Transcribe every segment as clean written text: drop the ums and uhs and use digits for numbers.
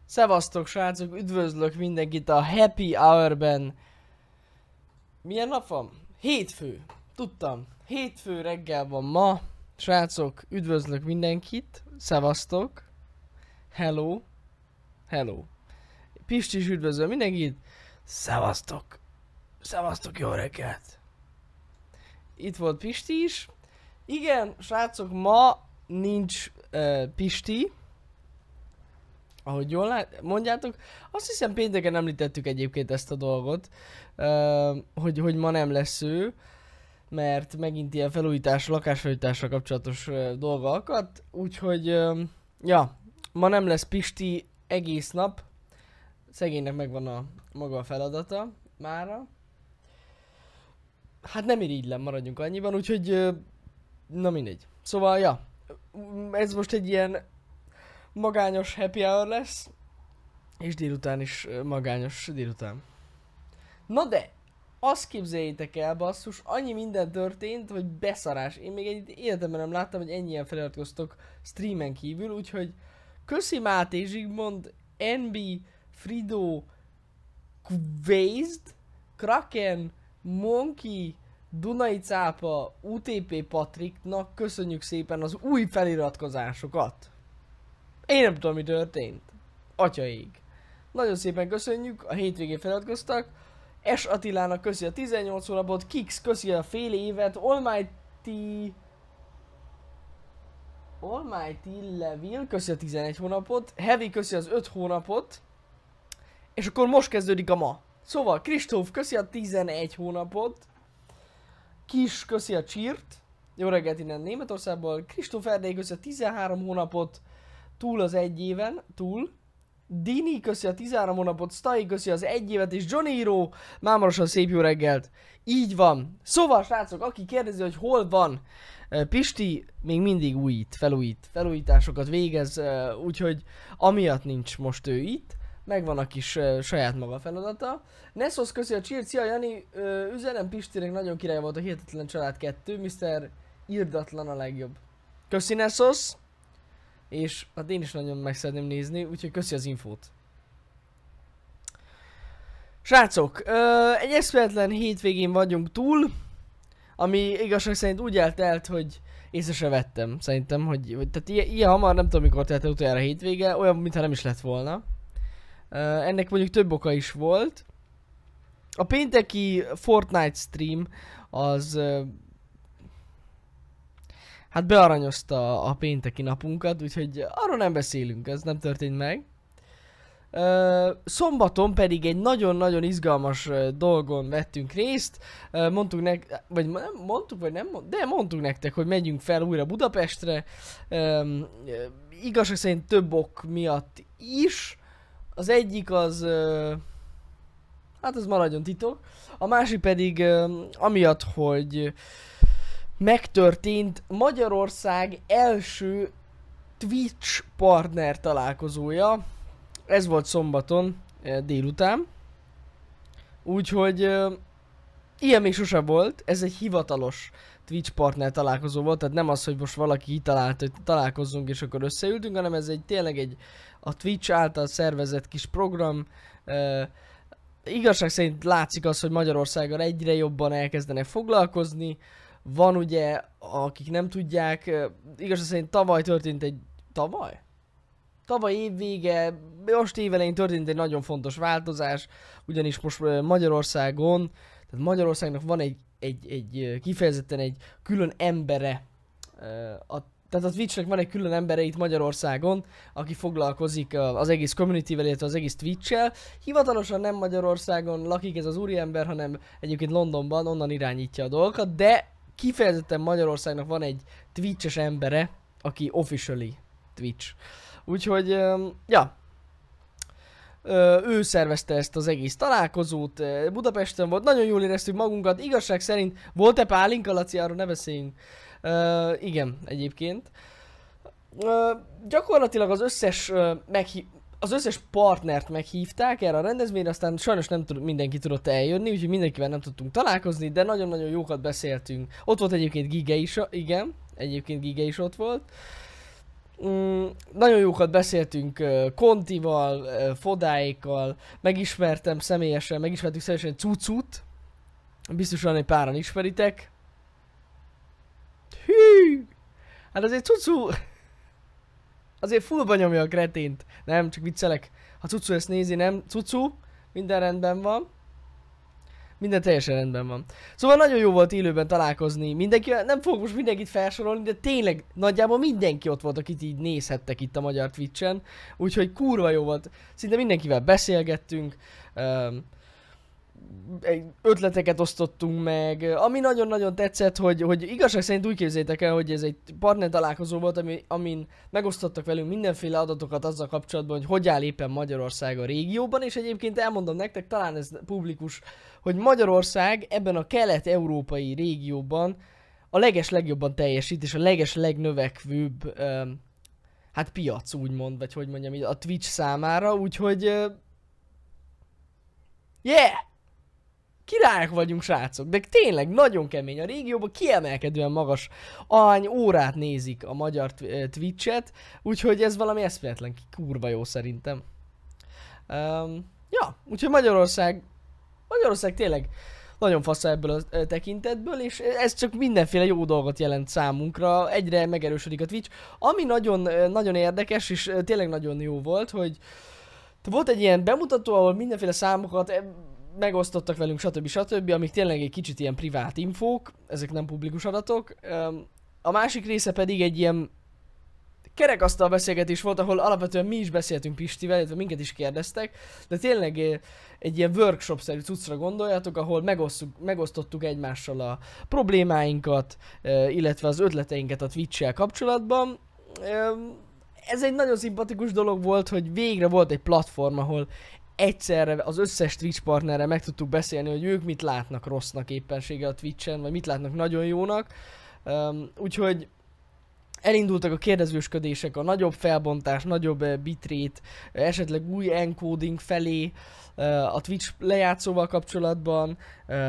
Szevasztok srácok, üdvözlök mindenkit a Happy Hour-ben. Milyen nap van? Hétfő. Tudtam. Hétfő reggel van ma. Srácok, üdvözlök mindenkit. Szevasztok. Hello. Hello. Pisti is üdvözlök mindenkit. Szevasztok. Szevasztok, jó reggelt. Itt volt Pisti is. Igen, srácok, ma nincs Pisti. Ahogy jól mondjátok, azt hiszem pénteken említettük egyébként ezt a dolgot, hogy ma nem lesz ő, mert megint ilyen felújítás, lakásfelújításra kapcsolatos dolga akadt, úgyhogy ja, ma nem lesz Pisti egész nap, szegénynek megvan a maga a feladata mára. Hát nem irigylem, maradjunk annyiban, úgyhogy na mindegy. Szóval ja, ez most egy ilyen magányos happy hour lesz, és délután is magányos délután. Na de, azt képzeljétek el, basszus, annyi minden történt, hogy beszarás. Én még egy életemben nem láttam, hogy ennyien feliratkoztok streamen kívül, úgyhogy köszi Máté, Zsigmond, NB, Frido, Quazed, Kraken, Monkey, Dunai Cápa, UTP Patricknak köszönjük szépen az új feliratkozásokat. Én nem tudom, mi történt. Atyaig. Nagyon szépen köszönjük, a hétvégén feliratkoztak. S Attilának köszi a 18 hónapot, Kix köszi a fél évet, Almighty Levil köszi a 11 hónapot, Heavy köszi az 5 hónapot, és akkor most kezdődik a ma. Szóval Kristóf köszi a 11 hónapot, Kis köszi a Csírt, jó reggelt innen Németországból, Kristóf Erdély köszi a 13 hónapot, túl az egy éven, túl. Dini köszi a 13 hónapot, Stai köszi az egy évet, és Johnny Hero mámorosan szép jó reggelt. Így van. Szóval srácok, aki kérdezi, hogy hol van Pisti, még mindig felújításokat végez, úgyhogy amiatt nincs most ő itt. Megvan a kis saját maga feladata. Nessos köszi a cheer, szia Jani, üzenem Pistinek, nagyon király volt a Hihetetlen Család 2, Mr. Irdatlan a legjobb. Köszi Nessos! És hát én is nagyon meg szeretném nézni, úgyhogy köszi az infót. Srácok, egy eszméletlen hétvégén vagyunk túl, ami igazság szerint úgy eltelt, hogy észre se vettem. Szerintem, hogy tehát ilyen hamar nem tudom mikor telt el utoljára a hétvége, olyan, mintha nem is lett volna. Ennek mondjuk több oka is volt. A pénteki Fortnite stream az hát bearanyozta a pénteki napunkat, úgyhogy arról nem beszélünk, ez nem történt meg. Szombaton pedig egy nagyon-nagyon izgalmas dolgon vettünk részt. Mondtuk nektek, hogy megyünk fel újra Budapestre. Igazság szerint több ok miatt is. Az egyik az... hát az maradjon titok. A másik pedig amiatt, hogy megtörtént Magyarország első Twitch partner találkozója. Ez volt szombaton délután. Úgyhogy ilyen még sose volt. Ez egy hivatalos Twitch partner találkozó volt. Tehát nem az, hogy most valaki kitalálta, hogy találkozzunk és akkor összeültünk, hanem ez tényleg a Twitch által szervezett kis program. Igazság szerint látszik az, hogy Magyarországon egyre jobban elkezdenek foglalkozni. Van ugye, akik nem tudják, igazság szerint tavaly történt egy... Tavaly évvége, most évelején történt egy nagyon fontos változás, ugyanis most Magyarországon, tehát Magyarországnak van egy kifejezetten egy külön embere, tehát a Twitchnek van egy külön embere itt Magyarországon, aki foglalkozik az egész communityvel, illetve az egész Twitch-el. Hivatalosan nem Magyarországon lakik ez az úriember, hanem egyébként Londonban, onnan irányítja a dolgokat, de kifejezetten Magyarországnak van egy Twitch-es embere, aki officially Twitch. Úgyhogy, ja, ő szervezte ezt az egész találkozót, Budapesten volt, nagyon jól éreztük magunkat, igazság szerint, volt-e pálinka, Laci, arról ne beszéljünk? Igen, egyébként. Gyakorlatilag az összes partnert meghívták erre a rendezvényre, aztán sajnos nem mindenki tudott eljönni, úgyhogy mindenkivel nem tudtunk találkozni, de nagyon-nagyon jókat beszéltünk. Ott volt egyébként Gige is, igen, egyébként Gige is ott volt. Nagyon jókat beszéltünk Contival, Fodáékkal, megismertük személyesen Cucut, biztosan egy páran ismeritek. Hű! Hát azért Cucu... Azért fullba nyomja a kretént. Nem, csak viccelek. Ha Cucu ezt nézi, nem. Cucu, minden rendben van. Minden teljesen rendben van. Szóval nagyon jó volt élőben találkozni mindenki, nem fogok most mindenkit felsorolni, de tényleg nagyjából mindenki ott volt, akit így nézhettek itt a magyar Twitch-en. Úgyhogy kurva jó volt. Szinte mindenkivel beszélgettünk. Ötleteket osztottunk meg, ami nagyon-nagyon tetszett, hogy igazság szerint úgy képzeljétek el, hogy ez egy partner találkozó volt, amin megosztottak velünk mindenféle adatokat azzal kapcsolatban, hogy áll éppen Magyarország a régióban, és egyébként elmondom nektek, talán ez publikus, hogy Magyarország ebben a kelet-európai régióban a legjobban teljesít, és a legnövekvőbb hát piac úgymond, vagy hogy mondjam, a Twitch számára, úgyhogy yeah! Királyok vagyunk, srácok, de tényleg nagyon kemény. A régióban kiemelkedően magas órát nézik a magyar Twitch-et, úgyhogy ez valami eszméletlen kurva jó szerintem. Ja, úgyhogy Magyarország tényleg nagyon fasz ebből a tekintetből, és ez csak mindenféle jó dolgot jelent számunkra, egyre megerősödik a Twitch. Ami nagyon érdekes, és tényleg nagyon jó volt, hogy volt egy ilyen bemutató, ahol mindenféle számokat megosztottak velünk, stb. Amik tényleg egy kicsit ilyen privát infók, ezek nem publikus adatok. A másik része pedig egy ilyen kerekasztal beszélgetés volt, ahol alapvetően mi is beszéltünk Pistivel, illetve minket is kérdeztek, de tényleg egy ilyen workshop-szerű cuccra gondoljatok, ahol megosztottuk egymással a problémáinkat, illetve az ötleteinket a Twitch-sel kapcsolatban. Ez egy nagyon szimpatikus dolog volt, hogy végre volt egy platform, ahol egyszerre az összes Twitch partnerrel meg tudtuk beszélni, hogy ők mit látnak rossznak éppenséggel a Twitch-en, vagy mit látnak nagyon jónak. Úgyhogy elindultak a kérdezősködések, a nagyobb felbontás, nagyobb bitrate, esetleg új encoding felé a Twitch lejátszóval kapcsolatban.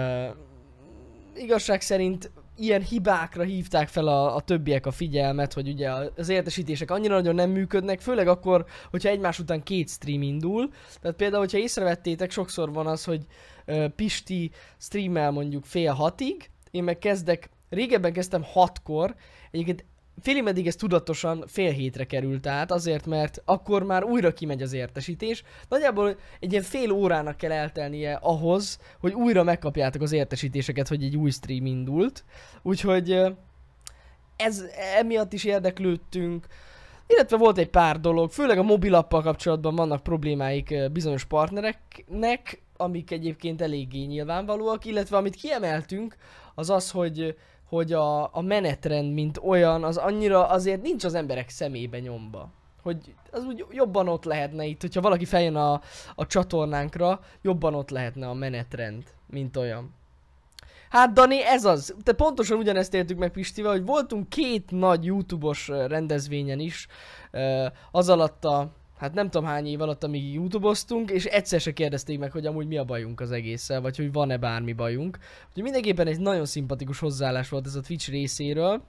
Igazság szerint ilyen hibákra hívták fel a többiek a figyelmet, hogy ugye az értesítések annyira nagyon nem működnek, főleg akkor, hogyha egymás után 2 stream indul. Tehát például, hogyha észrevettétek, sokszor van az, hogy Pisti streamel mondjuk fél 6-ig, én meg régebben kezdtem 6-kor, egyébként félig meddig ez tudatosan fél 7-re került át, azért mert akkor már újra kimegy az értesítés. Nagyjából egy ilyen fél órának kell eltelnie ahhoz, hogy újra megkapjátok az értesítéseket, hogy egy új stream indult. Úgyhogy emiatt is érdeklődtünk. Illetve volt egy pár dolog, főleg a mobilappal kapcsolatban vannak problémáik bizonyos partnereknek, amik egyébként eléggé nyilvánvalóak, illetve amit kiemeltünk, az az, hogy a menetrend, mint olyan, az annyira azért nincs az emberek szemébe nyomva. Hogy az úgy jobban ott lehetne itt, hogyha valaki feljön a csatornánkra, jobban ott lehetne a menetrend, mint olyan. Hát Dani, ez az. Te pontosan ugyanezt éltük meg Pistivel, hogy voltunk 2 nagy YouTube-os rendezvényen is, az alatt hát nem tudom hány év alatt, amíg YouTube-oztunk, és egyszer se kérdezték meg, hogy amúgy mi a bajunk az egésszel, vagy hogy van-e bármi bajunk. Úgyhogy mindenképpen egy nagyon szimpatikus hozzáállás volt ez a Twitch részéről.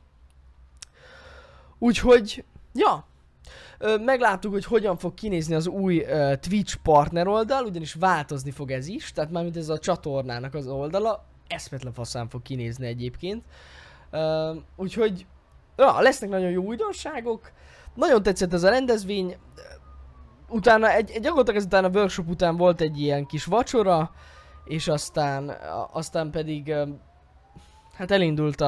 Úgyhogy, ja, megláttuk, hogy hogyan fog kinézni az új Twitch partner oldal, ugyanis változni fog ez is, tehát mármint ez a csatornának az oldala, eszmetlen faszán fog kinézni egyébként. Úgyhogy, ja, lesznek nagyon jó újdonságok, nagyon tetszett ez a rendezvény. Utána, gyakorlatilag ezután a workshop után volt egy ilyen kis vacsora, és aztán pedig, hát elindult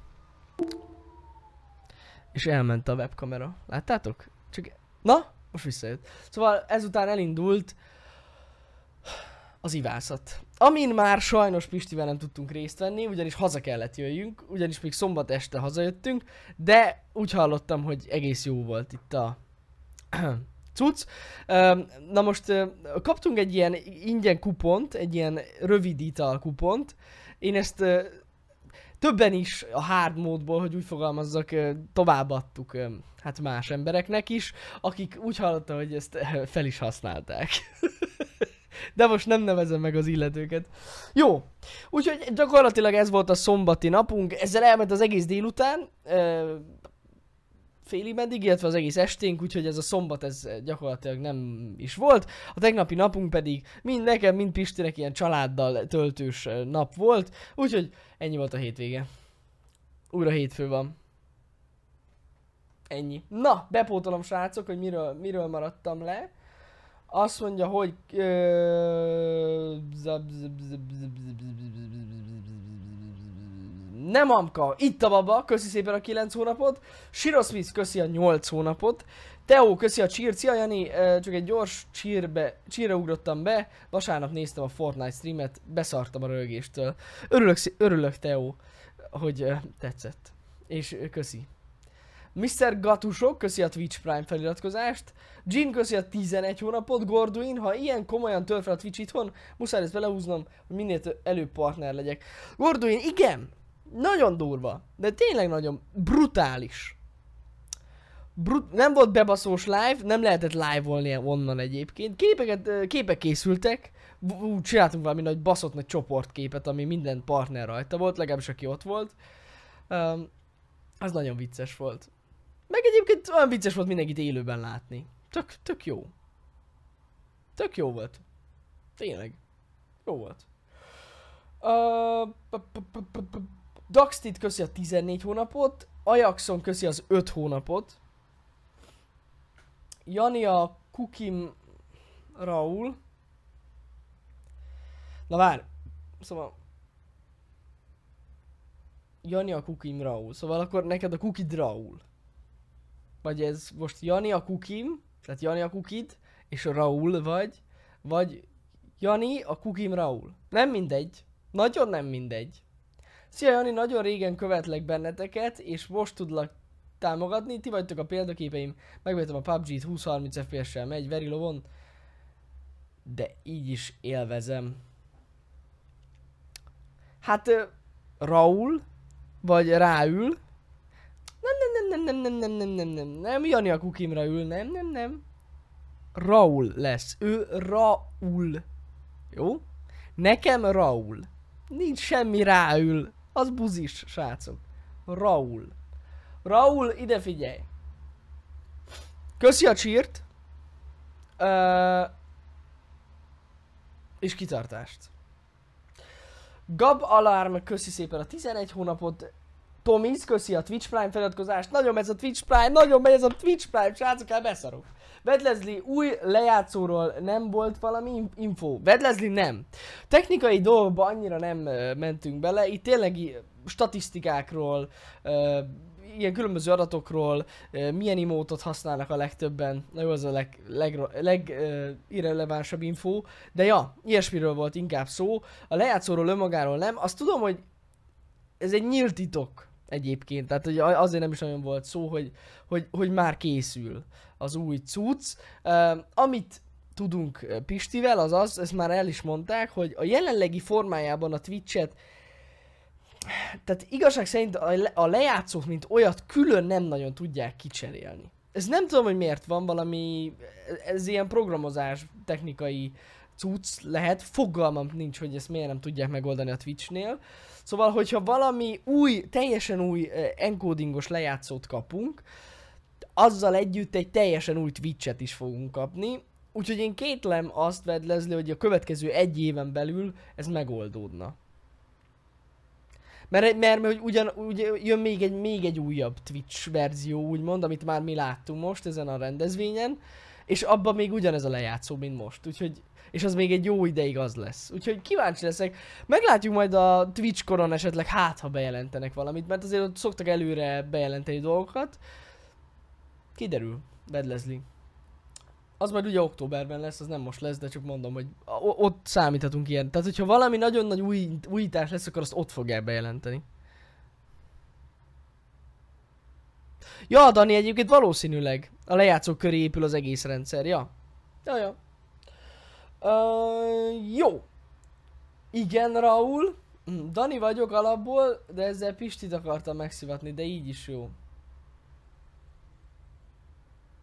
és elment a webkamera. Láttátok? Na, most visszajött. Szóval ezután elindult az ivászat. Amin már sajnos Pistivel nem tudtunk részt venni, ugyanis haza kellett jöjjünk, ugyanis még szombat este hazajöttünk, de úgy hallottam, hogy egész jó volt itt a cucc. Na most kaptunk egy ilyen ingyen kupont, egy ilyen rövid ital kupont. Én ezt többen is a hard módból, hogy úgy fogalmazzak, továbbadtuk hát más embereknek is, akik úgy hallotta, hogy ezt fel is használták. De most nem nevezem meg az illetőket. Jó, úgyhogy gyakorlatilag ez volt a szombati napunk, ezzel elment az egész délután. félig meddig, illetve az egész esténk, úgyhogy ez a szombat ez gyakorlatilag nem is volt. A tegnapi napunk pedig mind nekem, mind Pistinek ilyen családdal töltős nap volt, úgyhogy ennyi volt a hétvége. Újra hétfő van. Ennyi. Na, bepótolom srácok, hogy miről maradtam le. Azt mondja, hogy... Nem Amka, itt a baba, köszi szépen a 9 hónapot. Shiro Smith, köszi a 8 hónapot. Teo, köszi a cheer. Szia Jani, csak egy gyors cheerre ugrottam be. Vasárnap néztem a Fortnite streamet, beszartam a rögéstől. Örülök Teo, hogy tetszett. És köszi. Mr. Gatusok, köszi a Twitch Prime feliratkozást. Jin, köszi a 11 hónapot. Gorduin, ha ilyen komolyan tör fel a Twitch itthon, muszáj ezt belehúznom, hogy minél előbb partner legyek. Gorduin, igen! Nagyon durva, de tényleg nagyon brutális. Nem volt bebaszós live, nem lehetett live-olni onnan egyébként. Képek készültek, csináltunk valami nagy baszott nagy csoportképet, ami minden partner rajta volt, legalábbis aki ott volt. Az nagyon vicces volt. Meg egyébként olyan vicces volt mindenkit élőben látni. Tök jó. Tök jó volt. Tényleg. Jó volt. Daxtit köszi a 14 hónapot. Ajaxon köszi az 5 hónapot. Jani a Kukim Raul. Na várj. Szóval... Jani a Kukim Raul. Szóval akkor neked a Kukid Raul. Vagy ez most Jani a Kukim, tehát Jani a Kukid, és a Raul vagy Jani a Kukim Raul. Nem mindegy. Nagyon nem mindegy. Szia Jani, nagyon régen követlek benneteket, és most tudlak támogatni. Ti vagytok a példaképeim. Megvettem a PUBG-t, 20-30 FPS-sel megy Verilovon. De így is élvezem. Hát Raul vagy Ráül. Nem, Jani a Kukimra ül, nem. Raul lesz. Ő Raul. Jó? Nekem Raul. Nincs semmi ráül. Az buzis, srácok. Raul. Raul, ide figyelj. Köszi a cheert. És kitartást. Gab Alarm, köszi szépen a 11 hónapot. Tomiz, köszi a Twitch Prime feliratkozást. Nagyon megy ez a Twitch Prime, srácok, beszarok. Vedlezli, új lejátszóról nem volt valami info. Vedlezli nem. Technikai dolgokba annyira nem mentünk bele. Itt tényleg statisztikákról, ilyen különböző adatokról, milyen emotot használnak a legtöbben. Na jó, az a legirrelevánsabb info. De ja, ilyesmiről volt inkább szó. A lejátszóról önmagáról nem. Azt tudom, hogy ez egy nyílt titok egyébként. Tehát hogy azért nem is nagyon volt szó, hogy már készül az új cucc. Amit tudunk Pistivel, az, ezt már el is mondták, hogy a jelenlegi formájában a Twitch-et, tehát igazság szerint a lejátszók mint olyat külön nem nagyon tudják kicserélni. Ez nem tudom, hogy miért van, valami, ez ilyen programozás technikai cucc lehet, fogalmam nincs, hogy ezt miért nem tudják megoldani a Twitchnél. Szóval, hogyha valami új, teljesen új encodingos lejátszót kapunk, azzal együtt egy teljesen új Twitch-et is fogunk kapni. Úgyhogy én kétlem azt, Vedlezli, hogy a következő egy éven belül ez megoldódna. Mert ugyan jön még egy újabb Twitch verzió, úgymond, amit már mi láttunk most ezen a rendezvényen, és abban még ugyanez a lejátszó, mint most, úgyhogy, és az még egy jó ideig az lesz. Úgyhogy kíváncsi leszek, meglátjuk majd a Twitch-koron esetleg, hát ha bejelentenek valamit, mert azért ott szoktak előre bejelenteni dolgokat. Kiderül, Vedlezli. Az majd ugye októberben lesz, az nem most lesz, de csak mondom, hogy ott számíthatunk ilyen. Tehát, hogyha valami nagyon nagy újítás lesz, akkor azt ott fogják bejelenteni. Ja, Dani, egyébként valószínűleg a lejátszók köré épül az egész rendszer, ja. Ja. Jó. Igen, Raul. Dani vagyok alapból, de ezzel Pistit akartam megszivatni, de így is jó.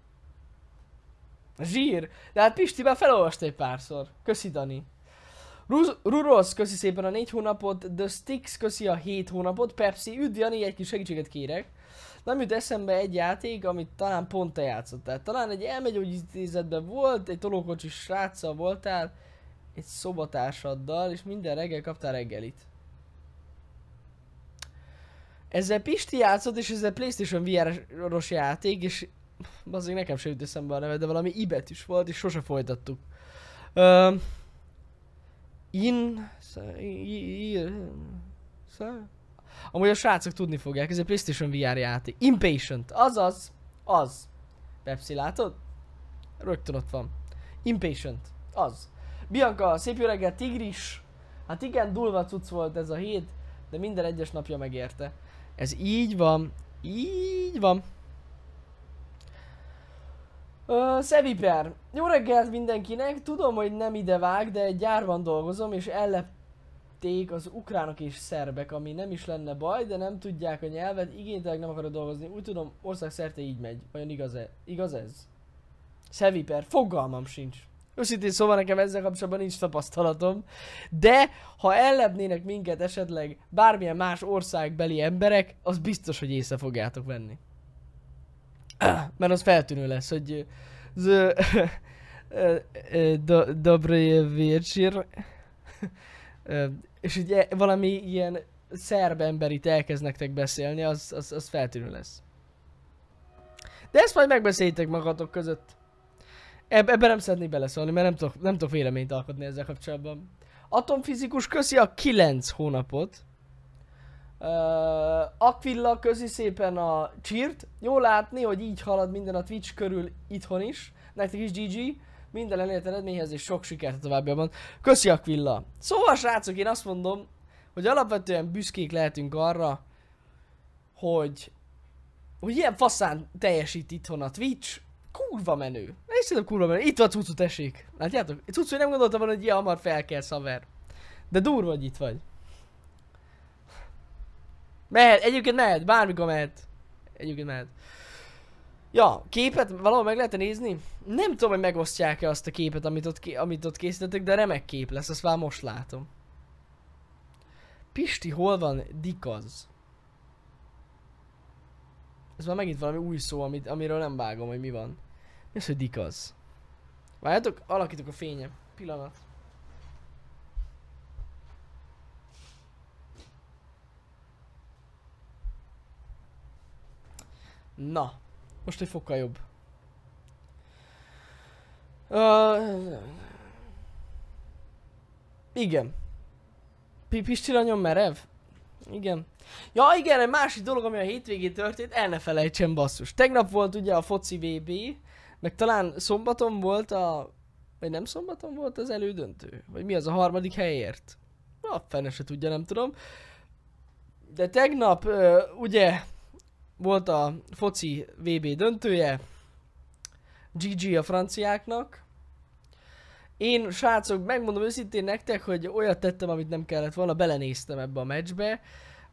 Zsír! De hát Pisti már felolvasta egy párszor. Köszi, Dani. Ruros, köszi szépen a 4 hónapot, The Sticks, köszi a 7 hónapot, Pepsi, üdv Jani, egy kis segítséget kérek. Nem jut eszembe egy játék, amit talán pont te játszottál. Talán egy elmegyógyintézetben volt, egy tolókocsis sráccal voltál, egy szobatársaddal, és minden reggel kaptál reggelit. Ezzel Pisti játszott, és ezzel PlayStation VR-os játék, és azért nekem sem jut eszembe a neve, de valami I betűs volt, és sose folytattuk. Amúgy a srácok tudni fogják, ez egy PlayStation VR játék. Impatient, azaz, az. Pepsi, látod? Rögtön ott van. Impatient, az. Bianca, szép jó reggel, Tigris. Hát igen, durva cucc volt ez a hét, de minden egyes napja megérte. Ez így van, így van. Szeviper, jó reggelt mindenkinek, tudom, hogy nem ide vág, de egy gyárban dolgozom, és ellepték az ukránok és szerbek, ami nem is lenne baj, de nem tudják a nyelvet, igénytelen nem akarok dolgozni, úgy tudom, országszerte így megy, vajon igaz ez? Szeviper, fogalmam sincs. Őszintén szóval nekem ezzel kapcsolatban nincs tapasztalatom, de ha ellepnének minket esetleg bármilyen más országbeli emberek, az biztos, hogy észre fogjátok venni. Mert az feltűnő lesz, hogy Dobry wieczór, és ugye valami ilyen szerb ember itt elkezd nektek beszélni, az feltűnő lesz. De ezt majd megbeszéljétek magatok között. Ebben nem szeretnék beleszólni, mert nem tudok véleményt alkotni ezzel kapcsolatban. Atomfizikus, köszi a 9 hónapot. Aquilla, köszi szépen a cheert. Jó látni, hogy így halad minden a Twitch körül itthon is. Nektek is GG. Minden elért eredményhez és sok sikert a továbbiakban. Köszi Aquilla. Szóval srácok, én azt mondom, hogy alapvetően büszkék lehetünk arra, hogy ilyen faszán teljesít itthon a Twitch. Kurva menő. És szerintem kurva menő. Itt van Cucu, tessék. Látjátok? Cucu, nem gondoltam volna, hogy ilyen hamar felkelsz, haver. De durva, hogy itt vagy. Mehet, egyébként mehet, bármikor mehet. Egyébként mehet. Ja, képet valahol meg lehet nézni? Nem tudom, hogy megosztják-e azt a képet, amit ott készítettek, de remek kép lesz, azt már most látom. Pisti, hol van Dikaz? Ez már megint valami új szó, amiről nem vágom, hogy mi van. Mi az, hogy Dikaz? Várjátok, alakítok a fényem. Pillanat. Na, most egy fokkal jobb. Igen. Pisti nagyon merev? Igen. Ja igen, egy másik dolog, ami a hétvégén történt, el ne felejtsem basszus. Tegnap volt ugye a foci VB, meg talán szombaton volt vagy nem szombaton volt az elődöntő? Vagy mi az a harmadik helyért? A fene se tudja, nem tudom. De tegnap ugye volt a foci VB döntője. GG a franciáknak. Én, srácok, megmondom őszintén nektek, hogy olyat tettem, amit nem kellett volna, belenéztem ebbe a meccsbe.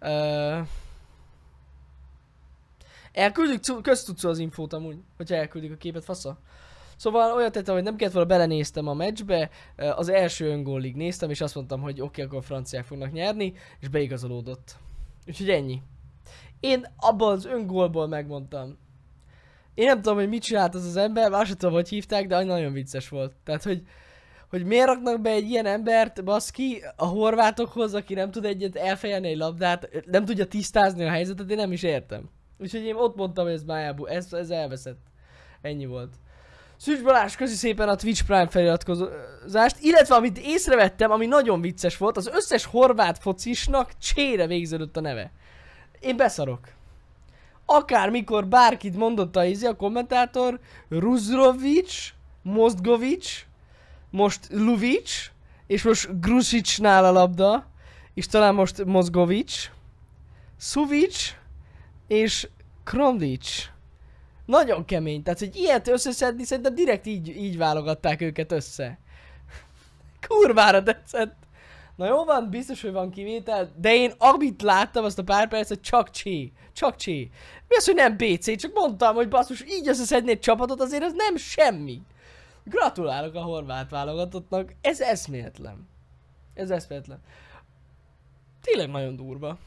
Elküldjük köztudszó az infót amúgy, hogyha elküldik a képet, fasza. Szóval olyat tettem, hogy nem kellett volna, belenéztem a meccsbe, az első öngólig néztem, és azt mondtam, hogy oké, akkor a franciák fognak nyerni, és beigazolódott. Úgyhogy ennyi. Én abban az öngólból megmondtam. Én nem tudom, hogy mit csinált az ember, már sem tudom, hogy hívták, de nagyon vicces volt. Tehát, hogy miért raknak be egy ilyen embert, baszki, a horvátokhoz, aki nem tud egyet elfejelni egy labdát, nem tudja tisztázni a helyzetet, én nem is értem. Úgyhogy én ott mondtam, hogy ez májából, ez elveszett. Ennyi volt. Szűcs Balázs, köszi szépen a Twitch Prime feliratkozást, illetve amit észrevettem, ami nagyon vicces volt, az összes horvát focisnak csére végződött a neve. Én beszarok. Akármikor bárkit mondott a kommentátor, Ruzrovic, Mostgovic, most Luvic, és most Grusicnál a labda, és talán most Mozgovic, Suvic, és Kromlic. Nagyon kemény, tehát hogy ilyet összeszedni, szerintem direkt így válogatták őket össze. Kurvára tetszett. Na jó van, biztos, hogy van kivétel, de én amit láttam azt a pár percet, csak csé. Csak csé. Mi az, hogy nem PC, csak mondtam, hogy basszus, így összeszedni egy csapatot, azért ez nem semmi. Gratulálok a horvát válogatottnak, ez eszméletlen. Ez eszméletlen. Tényleg nagyon durva.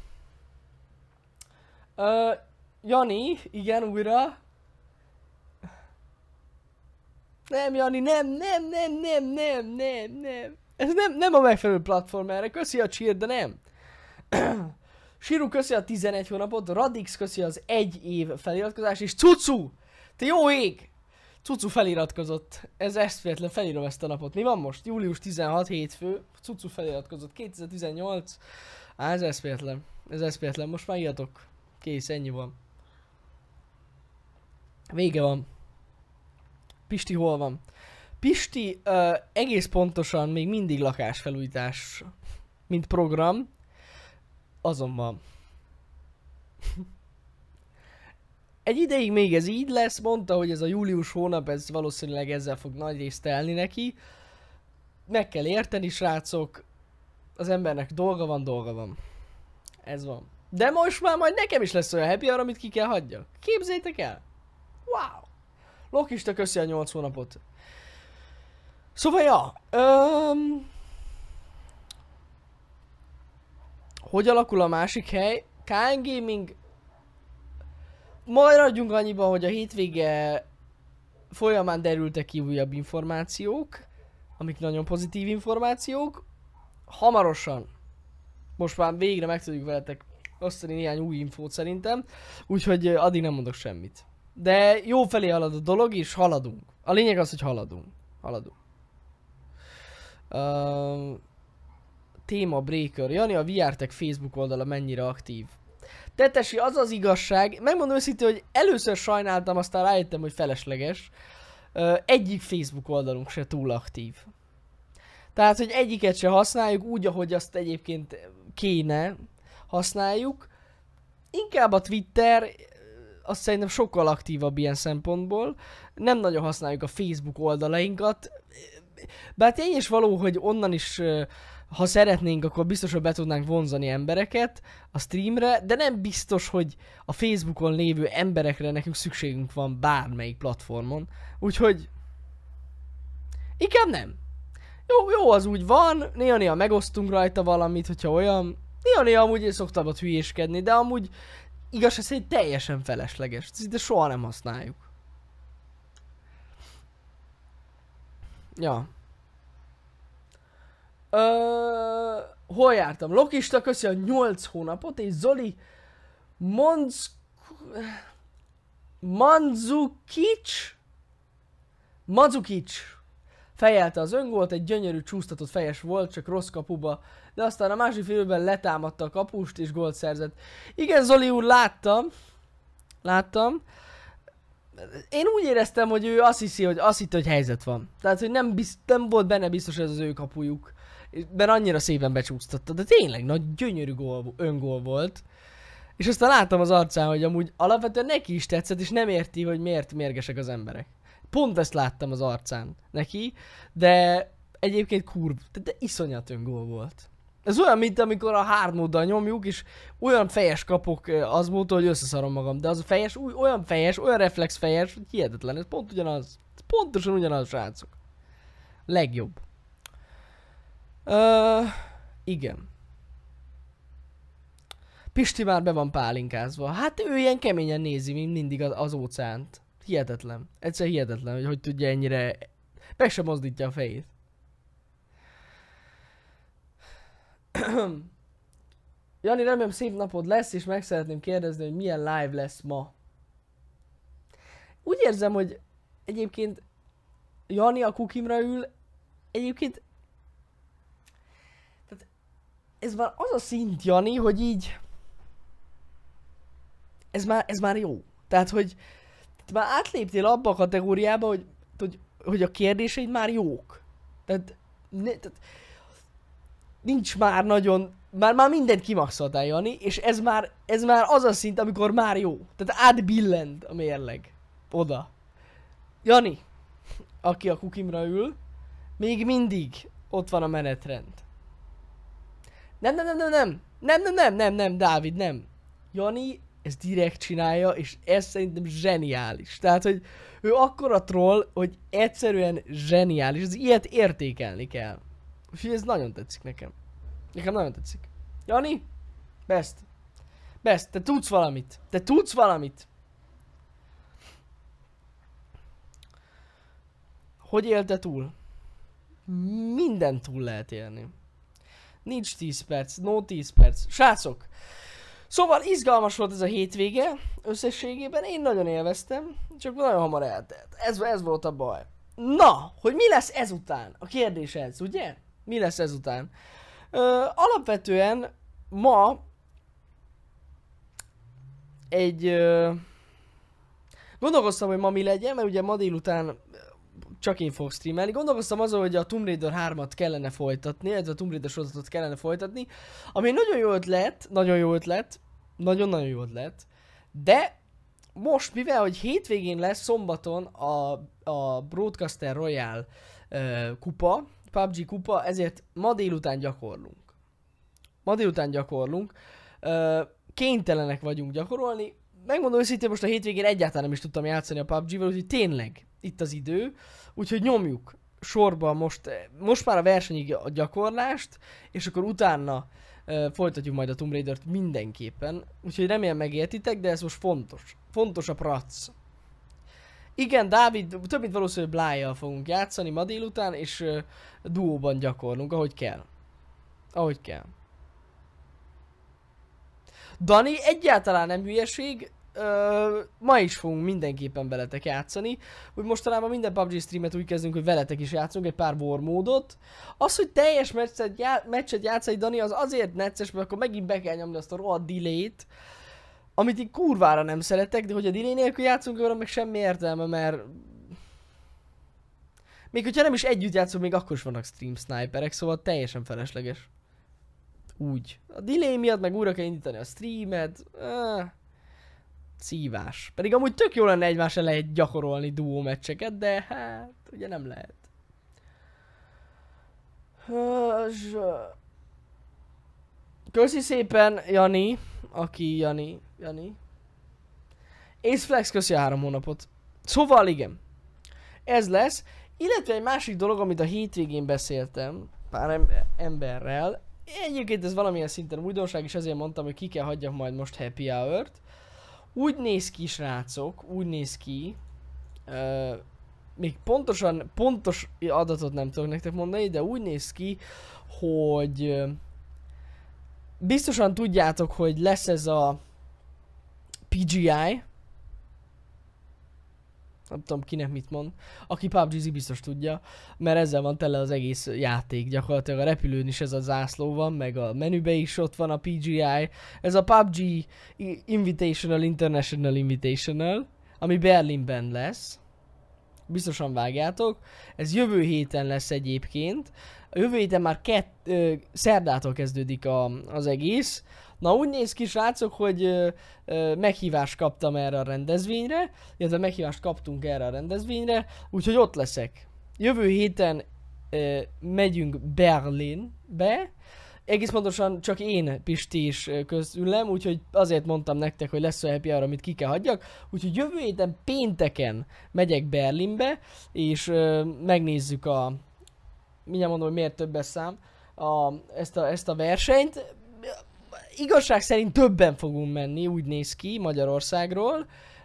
Jani, igen, újra. Nem, Jani, nem. Ez nem a megfelelő platform erre. Köszi a cheer, de nem. Siru köszi a 11 hónapot, Radix köszi az 1 év feliratkozás, és Cucu! Te jó ég! Cucu feliratkozott. Ez eszméletlen, felírom ezt a napot. Mi van most? Július 16, hétfő. Cucu feliratkozott. 2018. Ez eszméletlen. Ez eszméletlen. Most már írjatok. Kész, ennyi van. Vége van. Pisti hol van? Pisti egész pontosan még mindig lakásfelújítás, mint program. Azon van. Egy ideig még ez így lesz, mondta, hogy ez a július hónap, ez valószínűleg ezzel fog nagy részt telni neki. Meg kell érteni, srácok, az embernek dolga van. Ez van. De most már majd nekem is lesz olyan happy hour, amit ki kell hagyjak. Képzeljétek el! Wow! Lokista köszi a 8 hónapot. Szóval ja, hogy alakul a másik hely? KN Gaming. Majd adjunk annyiba, hogy a hétvége folyamán derültek ki újabb információk, amik nagyon pozitív információk. Hamarosan. Most már végre meg tudjuk veletek osztani néhány új infót szerintem, úgyhogy addig nem mondok semmit. De jó felé halad a dolog, és haladunk. A lényeg az, hogy haladunk. Téma Breaker. Jani, a VRTech Facebook oldala mennyire aktív? Tetesi, az az igazság. Megmondom őszintén, hogy először sajnáltam, aztán rájöttem, hogy felesleges. Egyik Facebook oldalunk se túl aktív. Tehát, hogy egyiket se használjuk úgy, ahogy azt egyébként kéne használjuk. Inkább a Twitter, azt szerintem sokkal aktívabb ilyen szempontból. Nem nagyon használjuk a Facebook oldalainkat. Bár tény is való, hogy onnan is, ha szeretnénk, akkor biztos, hogy be tudnánk vonzani embereket a streamre, de nem biztos, hogy a Facebookon lévő emberekre nekünk szükségünk van bármelyik platformon. Úgyhogy inkább nem. Jó, az úgy van, néha megosztunk rajta valamit, hogyha olyan. Néha amúgy én szoktam ott hülyéskedni, de amúgy igazság szerint teljesen felesleges. Szinte soha nem használjuk. Ja. Hol jártam? Lokista köszi a 8 hónapot, és Zoli Mandzukic fejelte az öngólt, egy gyönyörű csúsztatott fejes volt, csak rossz kapuba, de aztán a másik félben letámadta a kapust és gólt szerzett. Igen, Zoli úr, láttam. Én úgy éreztem, hogy ő azt hitte, hogy helyzet van. Tehát, hogy nem volt benne biztos, hogy ez az ő kapujuk. Mert annyira szépen becsúsztatta, de tényleg nagy, gyönyörű öngól volt. És aztán láttam az arcán, hogy amúgy alapvetően neki is tetszett, és nem érti, hogy miért mérgesek az emberek. Pont ezt láttam az arcán neki, de egyébként de iszonyat öngól volt. Ez olyan, mint amikor a hard móddal nyomjuk, és olyan fejes kapok az módtól, hogy összeszarom magam. De az a fejes, olyan reflex fejes, hogy hihetetlen. Ez pont ugyanaz. Ez pontosan ugyanaz, srácok. Legjobb. Igen. Pisti már be van pálinkázva. Hát ő ilyen keményen nézi, mint mindig az óceánt. Hihetetlen. Egyszer hihetetlen, hogy tudja ennyire... Meg sem mozdítja a fejét. Jani, remélem szép napod lesz, és meg szeretném kérdezni, hogy milyen live lesz ma. Úgy érzem, hogy egyébként Jani a kukimra ül, egyébként tehát ez már az a szint, Jani, hogy így ez már jó. Tehát, hogy már átléptél abba a kategóriába, hogy a kérdéseid már jók. Tehát nincs már nagyon, már mindent kimaxoltál, Jani, és ez már az a szint, amikor már jó. Tehát átbillent a mérleg. Oda. Jani, aki a kukimra ül, még mindig ott van a menetrend. Nem, Dávid, nem. Jani ezt direkt csinálja, és ez szerintem zseniális. Tehát, hogy ő akkora troll, hogy egyszerűen zseniális. Ez ilyet értékelni kell. Úgyhogy ez nagyon tetszik nekem. Nekem nagyon tetszik. Jani? Best. Best, te tudsz valamit. Te tudsz valamit. Hogy élte túl? Minden túl lehet élni. Nincs 10 perc, no 10 perc. Srácok! Szóval izgalmas volt ez a hétvége, összességében én nagyon élveztem, csak nagyon hamar eltelt. Ez volt a baj. Na, hogy mi lesz ezután? A kérdés ez, ugye? Mi lesz ezután? Alapvetően ma gondolkoztam, hogy ma mi legyen, mert ugye ma délután csak én fogok streamelni. Gondolkoztam azon, hogy a Tomb Raider 3-at kellene folytatni, illetve a Tomb Raider sorozatot kellene folytatni, ami egy nagyon jó ötlet, nagyon-nagyon jó ötlet, de most, mivel hogy hétvégén lesz szombaton a Broadcaster Royale kupa, PUBG kupa, ezért ma délután gyakorlunk. Kénytelenek vagyunk gyakorolni. Megmondom őszintén, most a hétvégén egyáltalán nem is tudtam játszani a PUBG-vel, úgyhogy tényleg itt az idő. Úgyhogy nyomjuk sorba most már a versenyig a gyakorlást, és akkor utána folytatjuk majd a Tomb Raider-t mindenképpen. Úgyhogy remélem megértitek, de ez most fontos. Fontos a prac. Igen, Dávid, több mint valószínű, hogy Blájjal fogunk játszani ma délután, és duóban gyakorlunk, ahogy kell. Ahogy kell. Dani, egyáltalán nem hülyeség, ma is fogunk mindenképpen veletek játszani. Úgy mostanában minden PUBG streamet úgy kezdünk, hogy veletek is játszunk egy pár war módot. Az, hogy teljes meccset játszani, Dani, az azért necces, mert akkor megint be kell nyomni azt a rohadt delay-t, amit így kurvára nem szeretek, de hogy a delay nélkül játszunk, arra meg semmi értelme, mert még hogyha nem is együtt játszunk, még akkor is vannak stream sniperek, szóval teljesen felesleges. Úgy. A delay miatt meg újra kell indítani a streamet. Szívás. Pedig amúgy tök jó lenne egymásra lehet gyakorolni duó meccseket, de hát ugye nem lehet. Köszi szépen Jani, aki Jani. Ace Flex köszi a 3 hónapot. Szóval igen. Ez lesz. Illetve egy másik dolog, amit a hétvégén beszéltem pár emberrel. Egyébként ez valamilyen szinten újdonság, és ezért mondtam, hogy ki kell hagyjak majd most Happy Hour-t. Úgy néz ki, srácok, még pontos adatot nem tudok nektek mondani, de úgy néz ki, hogy biztosan tudjátok, hogy lesz ez a PGI. Nem tudom kinek mit mond. Aki PUBG-zik biztos tudja, mert ezzel van tele az egész játék. Gyakorlatilag a repülőn is ez a zászló van, meg a menübe is ott van a PGI. Ez a PUBG Invitational, International Invitational, ami Berlinben lesz. Biztosan vágjátok. Ez jövő héten lesz egyébként. A jövő héten már szerdától kezdődik az egész. Na úgy néz ki, srácok, hogy meghívást kaptam erre a rendezvényre, illetve meghívást kaptunk erre a rendezvényre, úgyhogy ott leszek. Jövő héten megyünk Berlinbe, egész pontosan csak én, Pisti is közülem, úgyhogy azért mondtam nektek, hogy lesz olyan happy hour, amit ki kell hagyjak. Úgyhogy jövő héten pénteken megyek Berlinbe, és megnézzük mindjárt mondom, hogy miért többes szám, ezt a versenyt. Igazság szerint többen fogunk menni, úgy néz ki Magyarországról,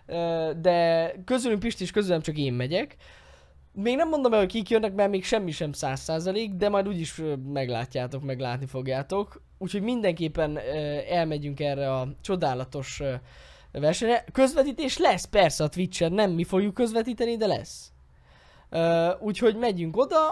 de közülünk Pisti és közülem csak én megyek. Még nem mondom el, hogy kik jönnek, mert még semmi sem 100%, de majd úgyis meglátjátok, meglátni fogjátok. Úgyhogy mindenképpen elmegyünk erre a csodálatos versenyre. Közvetítés lesz, persze a Twitch-en, nem mi fogjuk közvetíteni, de lesz. Úgyhogy megyünk oda,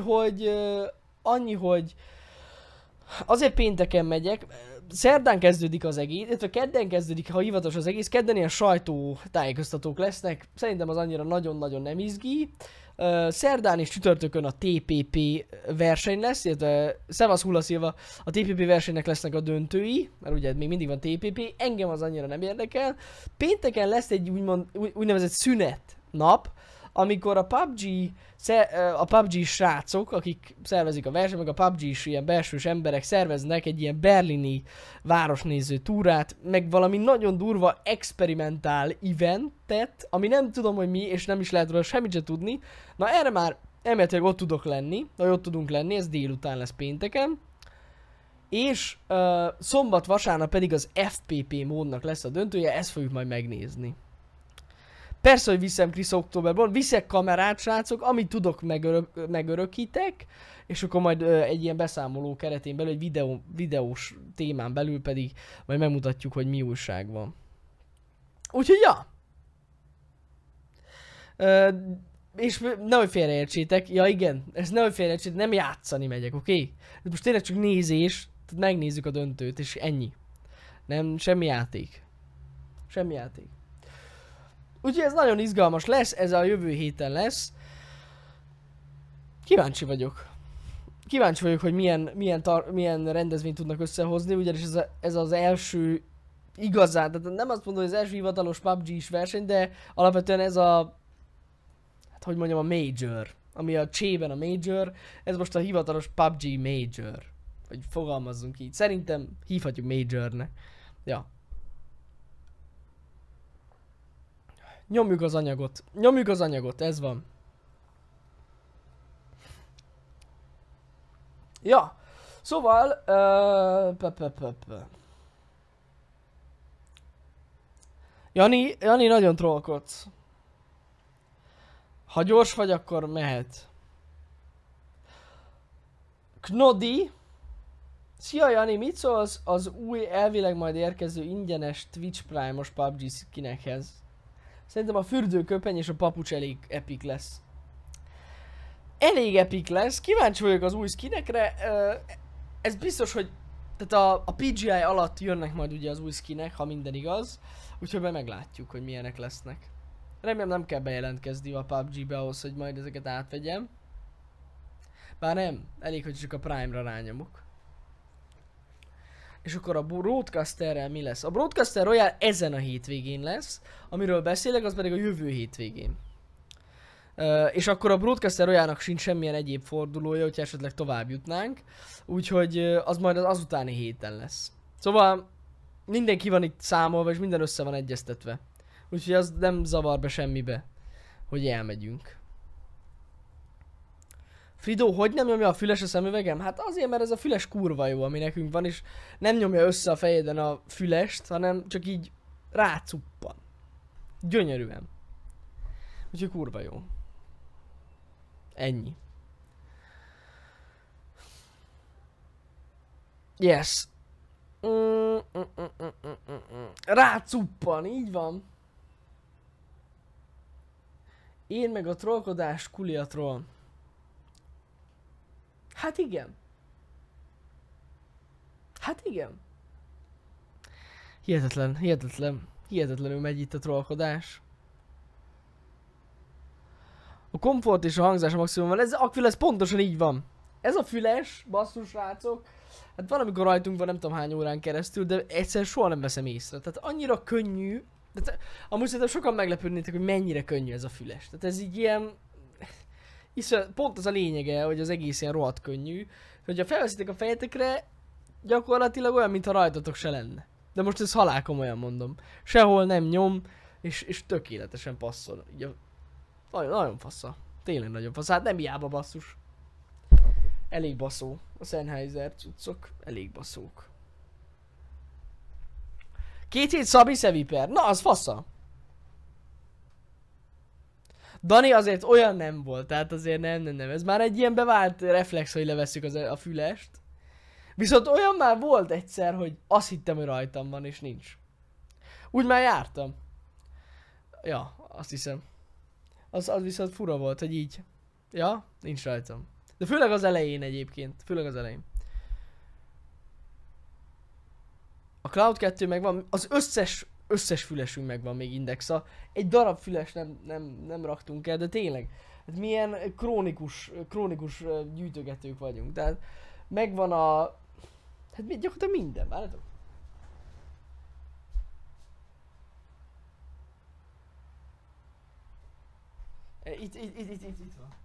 annyi, hogy azért pénteken megyek, szerdán kezdődik az egész, illetve kedden kezdődik, ha hivatalos az egész, kedden ilyen sajtótájékoztatók lesznek, szerintem az annyira nagyon-nagyon nem izgi. Szerdán és csütörtökön a TPP verseny lesz, illetve Szevasz Hulla Szilva, a TPP versenynek lesznek a döntői, mert ugye még mindig van TPP, engem az annyira nem érdekel. Pénteken lesz egy úgynevezett szünet nap, amikor a PUBG srácok, akik szervezik a versenyt, meg a PUBG-s ilyen belsős emberek szerveznek egy ilyen berlini városnéző túrát, meg valami nagyon durva experimentál eventet, ami nem tudom, hogy mi, és nem is lehet róla semmit se tudni. Na erre már elméletileg ott tudok lenni, vagy ott tudunk lenni, ez délután lesz pénteken. És szombat-vasárnap pedig az FPP módnak lesz a döntője, ezt fogjuk majd megnézni. Persze, hogy viszem Chris októberban, viszek kamerát, srácok, amit tudok megörökítek, és akkor majd egy ilyen beszámoló keretén belül, egy videós témán belül pedig majd megmutatjuk, hogy mi újság van. Úgyhogy ja. És nehogy félreértsétek, ja igen, ez nehogy félreértsétek, nem játszani megyek, oké? Okay? Ez most tényleg csak nézés, tehát megnézzük a döntőt, és ennyi. Nem, semmi játék. Semmi játék. Úgyhogy ez nagyon izgalmas lesz, ez a jövő héten lesz. Kíváncsi vagyok. Kíváncsi vagyok, hogy milyen rendezvényt tudnak összehozni, ugyanis ez az első igazán, tehát nem azt mondom, hogy az első hivatalos PUBG-s verseny, de alapvetően ez a, hát hogy mondjam, a Major. Ami a C-ben a Major, ez most a hivatalos PUBG Major. Hogy fogalmazzunk így. Szerintem hívhatjuk Majornek. Ja. Nyomjuk az anyagot. Nyomjuk az anyagot, ez van. Ja. Szóval... Jani nagyon trollkodsz. Ha gyors vagy, akkor mehet. Knodi. Szia Jani, mit szólsz az új, elvileg majd érkező ingyenes Twitch Prime-os PUBG skinekhez? Szerintem a fürdőköpeny és a papucs elég epic lesz. Elég epic lesz, kíváncsi vagyok az új skinekre. Ez biztos, hogy tehát a PGI alatt jönnek majd ugye az új skinek, ha minden igaz. Úgyhogy majd meglátjuk, hogy milyenek lesznek. Remélem nem kell bejelentkezni a PUBG-be ahhoz, hogy majd ezeket átvegyem. Bár nem, elég, hogy csak a Prime-ra rányomok. És akkor a Broadcasterrel mi lesz? A Broadcaster Royale ezen a hétvégén lesz, amiről beszélek, az pedig a jövő hétvégén. És akkor a Broadcaster Royale-nak sincs semmilyen egyéb fordulója, hogyha esetleg tovább jutnánk. Úgyhogy az majd az utáni héten lesz. Szóval mindenki van itt számolva, és minden össze van egyeztetve. Úgyhogy az nem zavar be semmibe, hogy elmegyünk. Fridó, hogy nem nyomja a füles a szemüvegem? Hát azért, mert ez a füles kurva jó, ami nekünk van, és nem nyomja össze a fejeden a fülest, hanem csak így rácuppan. Gyönyörűen. Úgyhogy kurva jó. Ennyi. Yes. Rácuppan, így van. Én meg a trollkodás, Kuli a troll. Hát igen. Hát igen. Hihetetlenül megy itt a trollkodás. A komfort és a hangzás a maximum van. Ez Aquiles pontosan így van. Ez a füles, basszus srácok. Hát van, amikor rajtunk van nem tudom hány órán keresztül, de egyszerűen soha nem veszem észre. Tehát annyira könnyű. Tehát, amúgy szerintem sokan meglepődnétek, hogy mennyire könnyű ez a füles. Tehát ez így ilyen... Pont az a lényege, hogy az egész ilyen rohadt könnyű. Hogyha felveszitek a fejetekre, gyakorlatilag olyan, mintha rajtatok se lenne. De most ez halálkomolyan mondom. Sehol nem nyom, és tökéletesen passzol. Így nagyon fasza. Tényleg nagyon fasza. Hát nem hiába basszus. Elég baszó. A Sennheiser cuccok elég baszók. 2 hét Szabi Szeviper. Na, az fasza. Dani azért olyan nem volt, tehát azért nem. Ez már egy ilyen bevált reflex, hogy levesszük a fülest. Viszont olyan már volt egyszer, hogy azt hittem, hogy rajtam van, és nincs. Úgy már jártam. Ja, azt hiszem. Az viszont fura volt, hogy így. Ja, nincs rajtam. De főleg az elején egyébként. Főleg az elején. A Cloud 2 megvan, az összes fülesünk megvan még indexa. Egy darab füles nem raktunk el, de tényleg. Hát milyen krónikus gyűjtögetők vagyunk. Tehát megvan a... Hát gyakorlatilag minden, várjátok. Itt van.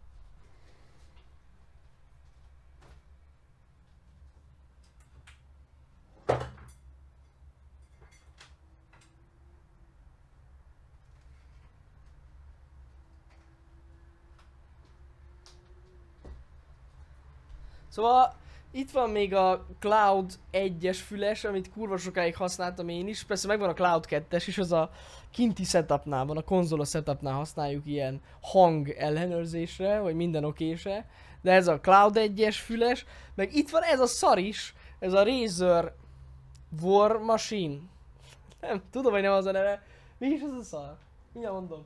Szóval itt van még a Cloud 1-es füles, amit kurva sokáig használtam én is. Persze megvan a Cloud 2-es is, az a kinti setupnál van, a konzolos setupnál használjuk ilyen hang ellenőrzésre, hogy minden okésre. De ez a Cloud 1-es füles, meg itt van ez a szar is, ez a Razer War Machine. Nem, tudom, hogy nem az a neve. Mi is az a szar? Mindjárt mondom.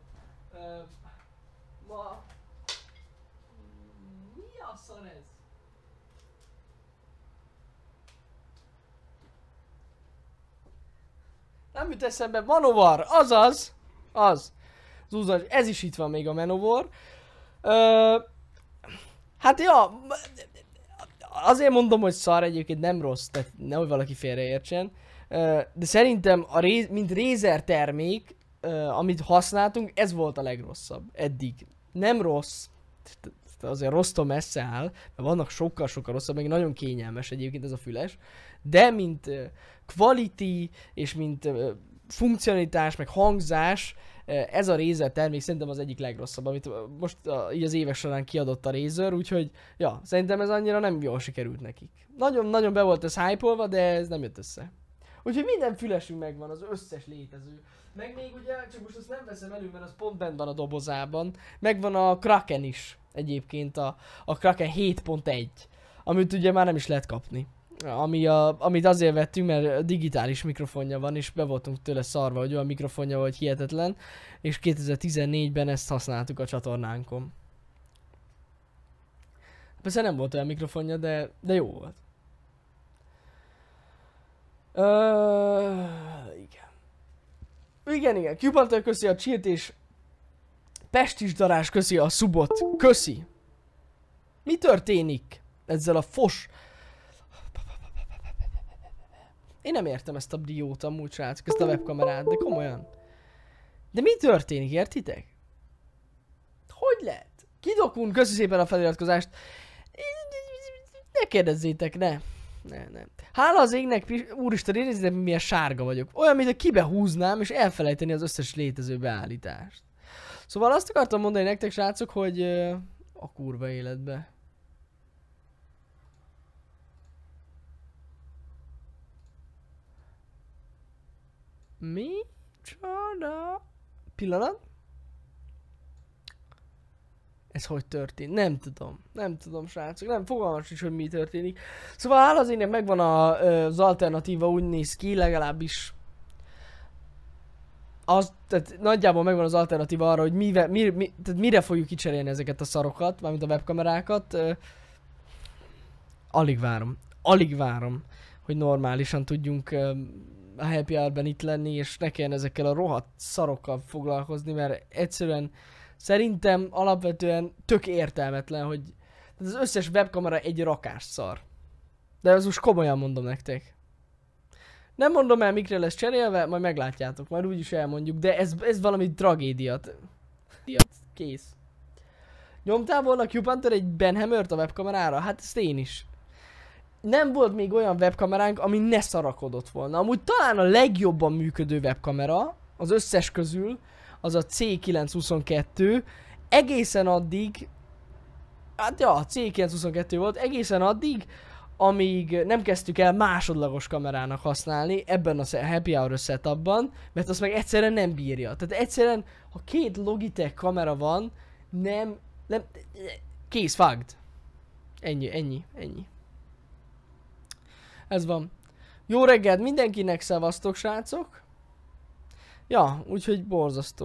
Ma... Mi a szar ez? Nem jut eszembe, Manowar, azaz! Az. Zúzan, ez is itt van még a Manowar. Hát ja, azért mondom, hogy szar, egyébként nem rossz, tehát nehogy valaki félreértsen. De szerintem mint Razer termék, amit használtunk, ez volt a legrosszabb eddig. Nem rossz, azért rossztól messze áll, mert vannak sokkal-sokkal rosszabb, meg nagyon kényelmes egyébként ez a füles. De mint quality és mint funkcionalitás, meg hangzás, ez a Razer termék szerintem az egyik legrosszabb, amit most így az évek során kiadott a Razer, úgyhogy ja, szerintem ez annyira nem jól sikerült nekik. Nagyon-nagyon be volt ez hype-olva, de ez nem jött össze. Úgyhogy minden fülesünk megvan, az összes létező. Meg még ugye, csak most azt nem veszem elő, mert az pont bent van a dobozában. Megvan a Kraken is egyébként, a Kraken 7.1, amit ugye már nem is lehet kapni. Amit azért vettünk, mert digitális mikrofonja van, és be voltunk tőle szarva, hogy olyan mikrofonja volt hihetetlen, és 2014-ben ezt használtuk a csatornánkon. Persze nem volt olyan mikrofonja, de jó volt. Igen. Cubantől köszi a chillt, és Pestis Darás köszi a subot. Köszi. Mi történik ezzel a fos... Én nem értem ezt a briót amúgy, srácok, ezt a webkamerát, de komolyan. De mi történik, értitek? Hogy lehet? Kidokun, köszi szépen a feliratkozást. Ne kérdezzétek, ne. Hála az égnek, úristen, nézzétek, milyen sárga vagyok. Olyan, mint a kibehúznám, és elfelejteni az összes létező beállítást. Szóval azt akartam mondani nektek, srácok, hogy a kurva életbe. Mi? Csoda? Pillanat? Ez hogy történt? Nem tudom, srácok. Nem fogalmas is, hogy mi történik. Szóval hála az énnek megvan az alternatíva, úgy néz ki, legalábbis. Tehát nagyjából megvan az alternatíva arra, hogy tehát mire fogjuk kicserélni ezeket a szarokat, mármint a webkamerákat. Alig várom, hogy normálisan tudjunk a happy hour-ben itt lenni, és ne kelljen ezekkel a rohadt szarokkal foglalkozni, mert egyszerűen szerintem alapvetően tök értelmetlen, hogy az összes webkamera egy rakás szar. De ez most komolyan mondom nektek. Nem mondom el, mikre lesz cserélve, majd meglátjátok, majd úgyis elmondjuk, de ez valami tragédia. Kész. Nyomtál volna Q-Panther egy Benhammert a webkamerára? Hát ezt én is. Nem volt még olyan webkameránk, ami ne szarakodott volna. Amúgy talán a legjobban működő webkamera, az összes közül, az a C922, egészen addig, hát ja, a C922 volt, egészen addig, amíg nem kezdtük el másodlagos kamerának használni ebben a Happy Hour setupban, mert azt meg egyszerűen nem bírja. Tehát egyszerűen, ha két Logitech kamera van, nem, kész, fagd. Ennyi. Ez van. Jó reggelt mindenkinek, szevasztok, srácok. Ja, úgyhogy borzasztó.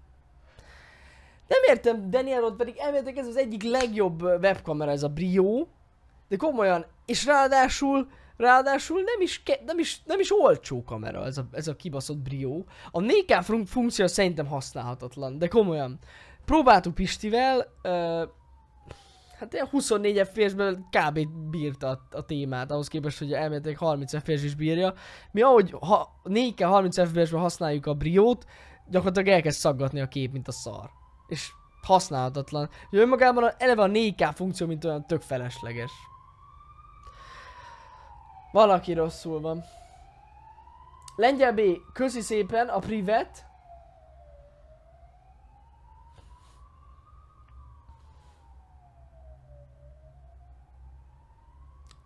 Nem értem, Danielot pedig elméletek ez az egyik legjobb webkamera, ez a Brio. De komolyan, és ráadásul nem is olcsó kamera ez a kibaszott Brio. A 4K funkció szerintem használhatatlan, de komolyan. Próbáltuk Pistivel, hát 24 FPS-ben kb. Bírta a témát, ahhoz képest, hogy elméletileg 30 FPS is bírja. Mi ahogy 4K 30 FPS-ben használjuk a Briót, gyakorlatilag elkezd szaggatni a kép, mint a szar. És használhatatlan. Önmagában eleve a 4K funkció, mint olyan tök felesleges. Valaki rosszul van. Lengyel B, köszi szépen a privet.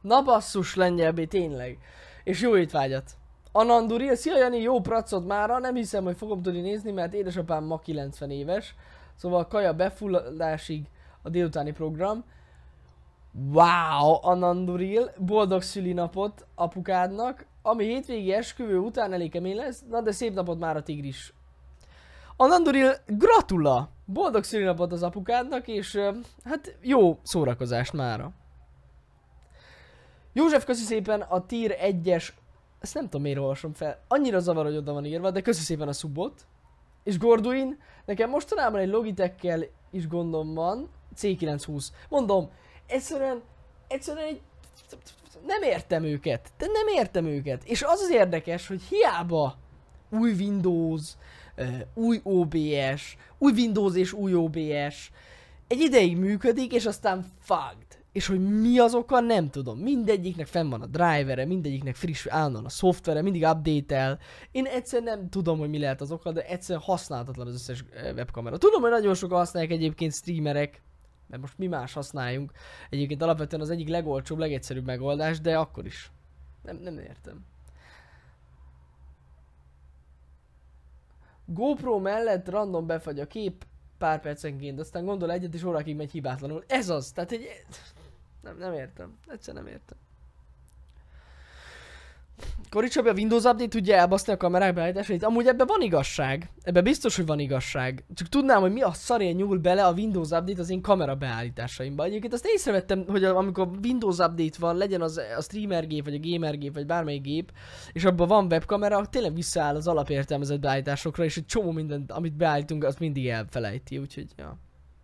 Na basszus lengyelbé, tényleg. És jó étvágyat. Ananduril, szia Jani, jó pracod mára, nem hiszem, hogy fogom tudni nézni, mert édesapám ma 90 éves. Szóval kaja befulladásig a délutáni program. Wow, Ananduril, boldog szülinapot apukádnak, ami hétvégi esküvő után elég kemény lesz, na de szép napot már a tigris. Ananduril, gratula! Boldog szülinapot az apukádnak, és hát jó szórakozást mára. József, köszi szépen a tier 1-es, ezt nem tudom miért olvasom fel, annyira zavar, hogy oda van írva, de köszi szépen a subot. És Gorduin, nekem mostanában egy Logitech-kel is gondom van, C920. Mondom, egyszerűen egy... Nem értem őket, de nem értem őket. És az az érdekes, hogy hiába új Windows, új OBS, új Windows és új OBS, egy ideig működik, és aztán fucked. És hogy mi az oka, nem tudom. Mindegyiknek fenn van a drivere, mindegyiknek friss állandóan a szoftvere, mindig update-el. Én egyszerűen nem tudom, hogy mi lehet az oka, de egyszerűen használhatatlan az összes webkamera. Tudom, hogy nagyon sokan használják egyébként streamerek, mert most mi más használjunk. Egyébként alapvetően az egyik legolcsóbb, legegyszerűbb megoldás, de akkor is. Nem értem. GoPro mellett random befagy a kép pár percenként, aztán gondol egyet és órákig megy hibátlanul. Ez az, tehát egy... Nem értem. Egyszerűen nem értem. Koricsabi, a Windows Update tudja elbaszni a kamerák beállításait. Amúgy ebben van igazság. Ebben biztos, hogy van igazság. Csak tudnám, hogy mi a szarén nyúl bele a Windows Update az én kamera beállításaimba. Egyébként azt észrevettem, hogy amikor Windows Update van, legyen az a streamer gép, vagy a gamer gép, vagy bármelyik gép, és abban van webkamera, tényleg visszaáll az alapértelmezett beállításokra, és egy csomó mindent, amit beállítunk, azt mindig elfelejti, úgyhogy, ja.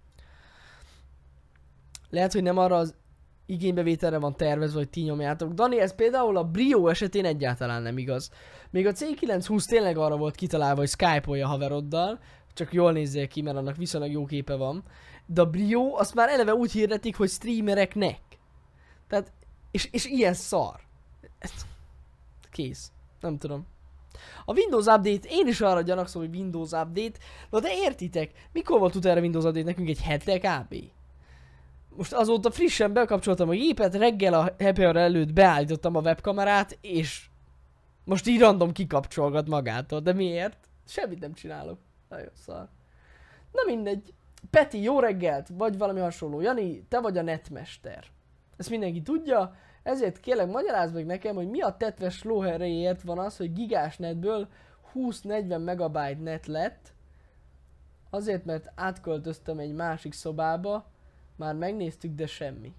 Lehet, hogy nem arra az igénybevételre van tervezve, hogy ti nyomjátok. Dani, ez például a Brio esetén egyáltalán nem igaz. Még a C920 tényleg arra volt kitalálva, hogy Skype-olja haveroddal, csak jól nézzél ki, mert annak viszonylag jó képe van. De a Brio azt már eleve úgy hirdetik, hogy streamereknek. Tehát, és ilyen szar. Kész. Nem tudom. A Windows Update, én is arra gyanakszom, hogy Windows Update, de értitek, mikor volt utána Windows Update nekünk egy hete kb? Most azóta frissen bekapcsoltam a gépet, reggel a happy hour előtt beállítottam a webkamerát, és most így random kikapcsolgat magától. De miért? Semmit nem csinálok. Nagyon szar. Na mindegy. Peti, jó reggelt! Vagy valami hasonló. Jani, te vagy a netmester. Ezt mindenki tudja, ezért kérlek magyarázd meg nekem, hogy mi a tetves lóherejéért van az, hogy gigás netből 20-40 megabyte net lett. Azért, mert átköltöztem egy másik szobába, már megnéztük, de semmi.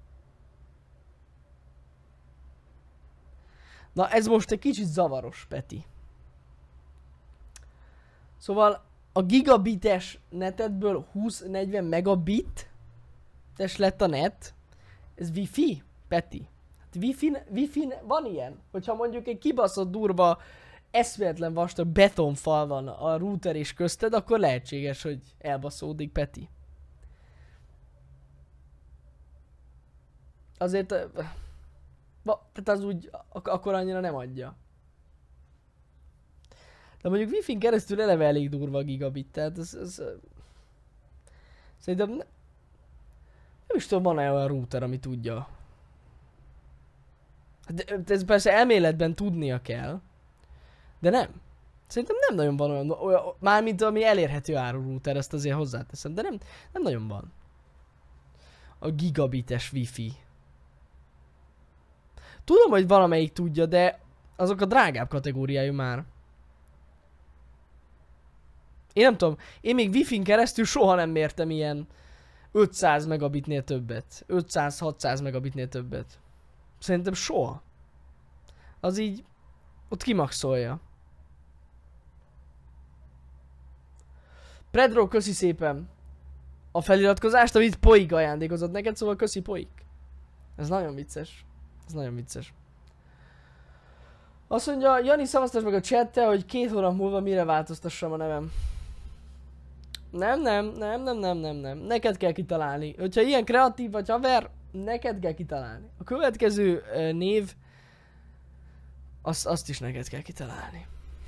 Na ez most egy kicsit zavaros, Peti. Szóval a gigabites netedből 20-40 megabit tes lett a net. Ez wifi, Peti. Hát wifi van ilyen. Hogyha mondjuk egy kibaszott durva, eszméletlen vastag betonfal van a router és közted, akkor lehetséges, hogy elbaszódik, Peti. Azért, tehát az úgy, akkor annyira nem adja. De mondjuk Wi-Fi-n keresztül eleve elég durva a gigabit, tehát ez szerintem nem is tudom, van-e olyan router, ami tudja. De ez persze elméletben tudnia kell, de nem. Szerintem nem nagyon van olyan, mármint ami elérhető áru router, ezt azért hozzáteszem, de nem nagyon van. A gigabites Wi-Fi. Tudom, hogy valamelyik tudja, de azok a drágább kategóriájú már. Én nem tudom, én még Wi-Fi-n keresztül soha nem mértem ilyen 500 megabitnél többet. 500-600 megabitnél többet. Szerintem soha. Az így ott kimaxolja. Predro, köszi szépen a feliratkozást, amit Poik ajándékozott neked, szóval köszi Poik. Ez nagyon vicces. Ez nagyon vicces. Azt mondja, Jani, szavaztass meg a chatte, hogy 2 hónap múlva mire változtassam a nevem. Nem. Neked kell kitalálni. Hogyha ilyen kreatív vagy haver, neked kell kitalálni. A következő név, azt is neked kell kitalálni.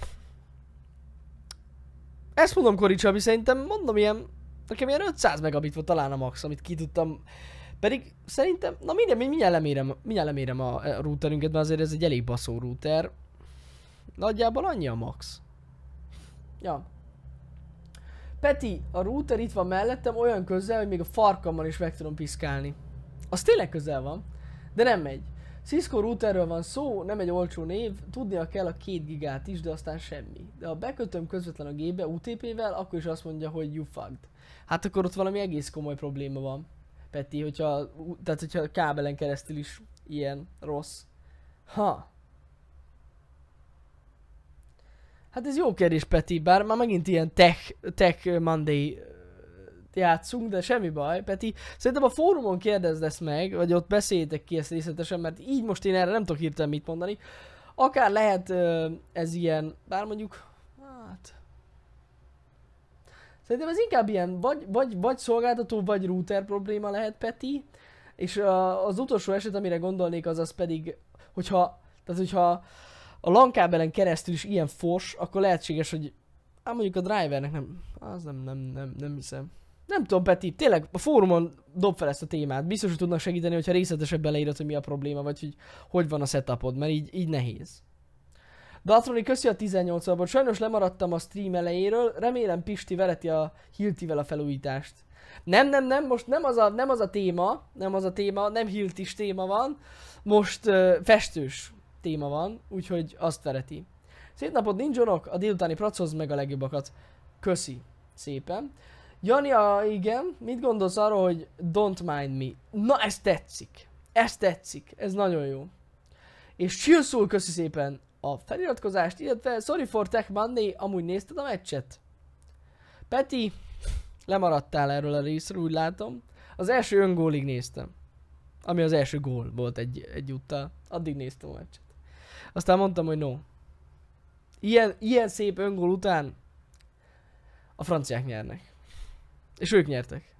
Ezt mondom, Kori Csabi, szerintem mondom nekem ilyen 500 megabit volt talán a max, amit ki tudtam Pedig szerintem, na mindjárt lemérem a routerünket, mert azért ez egy elég baszó router. Nagyjából annyi a max. Ja. Peti, a router itt van mellettem olyan közel, hogy még a farkammal is meg tudom piszkálni. Az tényleg közel van, de nem megy. Cisco routerről van szó, nem egy olcsó név, tudnia kell a 2 gigát is, de aztán semmi. De ha bekötöm közvetlen a gépbe UTP-vel, akkor is azt mondja, hogy you fucked. Hát akkor ott valami egész komoly probléma van, Peti, hogyha kábelen keresztül is ilyen rossz. Ha. Hát ez jó kérdés, Peti, bár már megint ilyen tech Monday játszunk, de semmi baj, Peti. Szerintem a fórumon kérdezd ezt meg, vagy ott beszéljétek ki ezt részletesen, mert így most én erre nem tudok hirtelen mit mondani. Akár lehet ez ilyen, bár mondjuk, hát... Szerintem ez inkább ilyen, vagy szolgáltató, vagy router probléma lehet, Peti. És az utolsó eset, amire gondolnék, az pedig, hogyha a LAN kábelen keresztül is ilyen fors, akkor lehetséges, hogy mondjuk a drivernek nem hiszem. Nem tudom, Peti, tényleg a fórumon dob fel ezt a témát. Biztos, hogy tudnak segíteni, hogyha részletesebben leírod, hogy mi a probléma, vagy hogy van a setupod, mert így nehéz. Datroni, köszi a 18 alapot. Sajnos lemaradtam a stream elejéről, remélem Pisti vereti a Hiltivel a felújítást. Nem, most nem az a téma, nem Hiltis téma van, most festős téma van, úgyhogy azt vereti. Szép napot ninjonok, a délutáni pracoz meg a legjobbakat. Köszi szépen. Jani, igen, mit gondolsz arról, hogy don't mind me? Na, ez tetszik, ez nagyon jó. És Chillsoul, köszi szépen a feliratkozást, illetve sorry for Tech Monday, amúgy nézted a meccset? Peti, lemaradtál erről a részről, úgy látom. Az első öngólig néztem. Ami az első gól volt egyúttal. Addig néztem a meccset. Aztán mondtam, hogy no. Ilyen szép öngól után a franciák nyernek. És ők nyertek.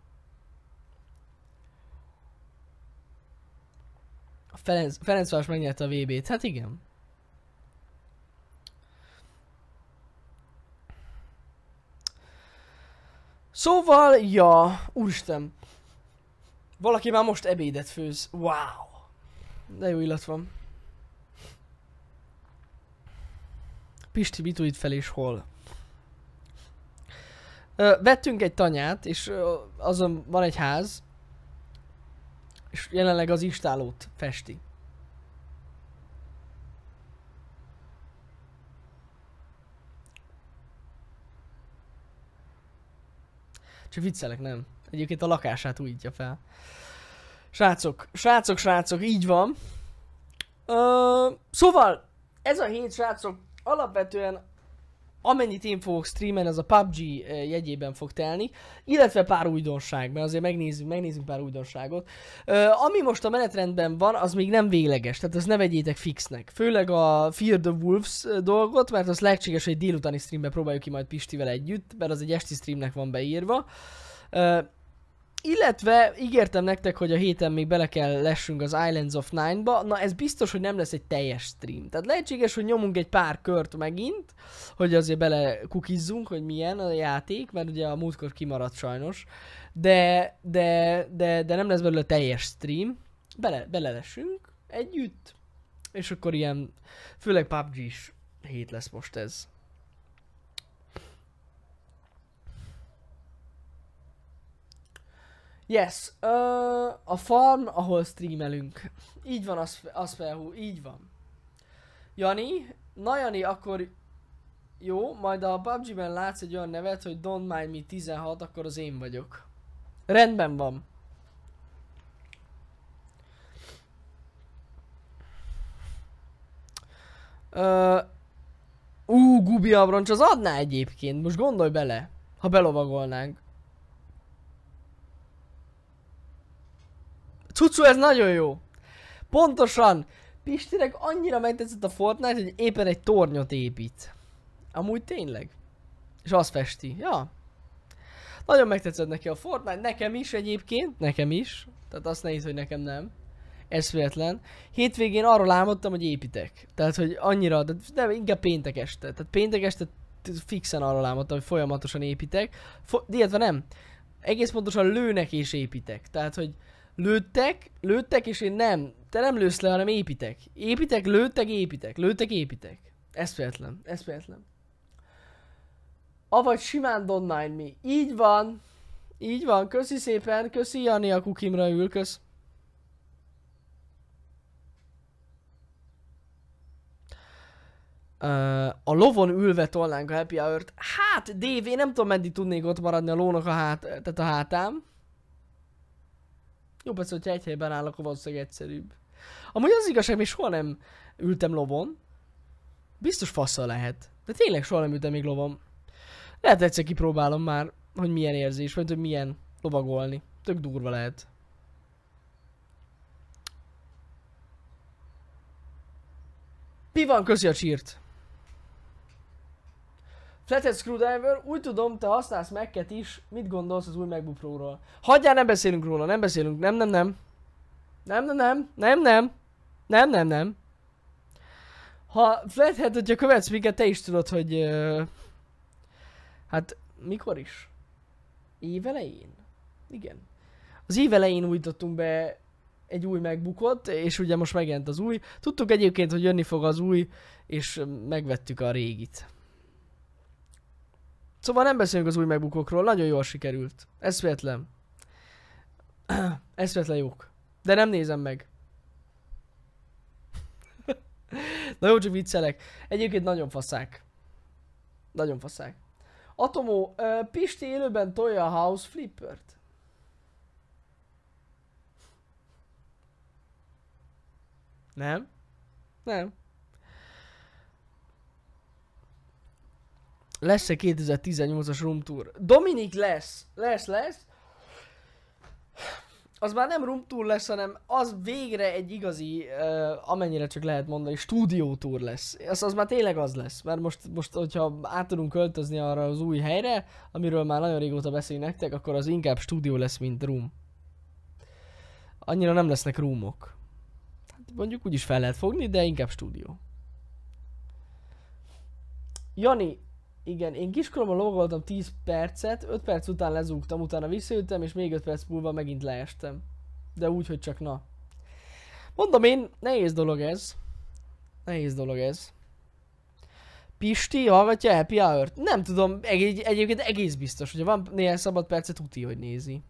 A Ferencváros megnyerte a VB-t. Hát igen. Szóval, ja, úristen. Valaki már most ebédet főz. Wow. De jó illat van. Pisti, mit itt fel és hol? Vettünk egy tanyát, és azon van egy ház. És jelenleg az istálót festi. Csak viccelek, nem. Egyébként a lakását újítja fel. Srácok, így van. Szóval, ez a hét, srácok, alapvetően amennyit én fogok streamen, az a PUBG jegyében fog telni, illetve pár újdonság, mert azért megnézzünk pár újdonságot. Ami most a menetrendben van, az még nem végleges, tehát ezt ne vegyétek fixnek. Főleg a Fear the Wolves dolgot, mert az lehetséges, hogy délutáni streamben próbáljuk ki majd Pistivel együtt, mert az egy esti streamnek van beírva. Illetve ígértem nektek, hogy a héten még bele kell lessünk az Islands of Nine-ba. Na ez biztos, hogy nem lesz egy teljes stream. Tehát lehetséges, hogy nyomunk egy pár kört megint, hogy azért bele kukizzunk, hogy milyen a játék, mert ugye a múltkor kimaradt sajnos. De nem lesz belőle teljes stream. Bele lessünk együtt. És akkor ilyen, főleg PUBG-s hét lesz most ez. Yes, a farm, ahol streamelünk. Így van, az felhú, így van. Jani, na Jani, akkor jó, majd a PUBG-ben látsz egy olyan nevet, hogy Don't Mind Me 16, akkor az én vagyok. Rendben van. Gubi Abroncs, az adná egyébként, most gondolj bele, ha belovagolnánk. Cucu, ez nagyon jó. Pontosan. Pistinek annyira megtetszett a Fortnite, hogy éppen egy tornyot épít. Amúgy tényleg. És azt festi. Ja. Nagyon megtetszett neki a Fortnite. Nekem is egyébként. Nekem is. Tehát azt nehéz, hogy nekem nem. Ez véletlen. Hétvégén arról álmodtam, hogy építek. Tehát, hogy annyira, de inkább péntek este. Tehát péntek este fixen arról álmodtam, hogy folyamatosan építek. Illetve nem. Egész pontosan lőnek és építek. Tehát, hogy Lőttek, és én nem. Te nem lősz le, hanem építek. Építek, lőttek. Eszméletlen. Avagy simán don't mind me. Így van, köszi szépen, köszi Jani a kukimra ül, kösz. A lovon ülve tolnánk a happy hour-t. Hát, Dave, én nem tudom meddig tudnék ott maradni a lónak tehát a hátám. Jó, persze, hogyha egy helyben állok, akkor valószínűleg egyszerűbb. Amúgy az igazság, még soha nem ültem lovon. Biztos faszal lehet. De tényleg soha nem ültem még lovon. Lehet egyszer kipróbálom már, hogy milyen érzés, vagy hogy milyen lovagolni. Tök durva lehet. Mi van, köszi a csírt. Flathead Screwdriver, úgy tudom, te használsz Mac-et is. Mit gondolsz az új MacBook Pro-ról? Hagyjál, nem beszélünk róla, nem beszélünk. Nem. Ha Flathead, hogyha követsz minket, te is tudod, hogy... hát, mikor is? Évelején? Igen. Az évelején újítottunk be egy új MacBookot, és ugye most megjelent az új. Tudtuk egyébként, hogy jönni fog az új, és megvettük a régit. Szóval nem beszélünk az új MacBookokról, nagyon jól sikerült. Eszméletlen. Eszméletlen jók. De nem nézem meg. Na jó, csak viccelek. Egyébként nagyon faszák. Nagyon faszák. Atomó, Pisti élőben tolja a House Flippert. Nem? Nem. Lesz-e 2018-as room tour? Dominik lesz. Lesz. Az már nem room tour lesz, hanem az végre egy igazi, amennyire csak lehet mondani, stúdió tour lesz. Az már tényleg az lesz, mert most hogyha át tudunk költözni arra az új helyre, amiről már nagyon régóta beszélünk nektek, akkor az inkább stúdió lesz, mint room. Annyira nem lesznek roomok. Hát mondjuk úgyis fel lehet fogni, de inkább stúdió. Jani, igen, én kiskoromban lovagoltam 10 percet, 5 perc után lezúgtam, utána visszajöttem, és még 5 perc múlva megint leestem. De úgy, hogy csak na. Mondom én, nehéz dolog ez. Pisti hallgatja Happy Hour-t? Nem tudom, egyébként egész biztos, hogyha van néhány szabad percet, tuti, hogy nézi.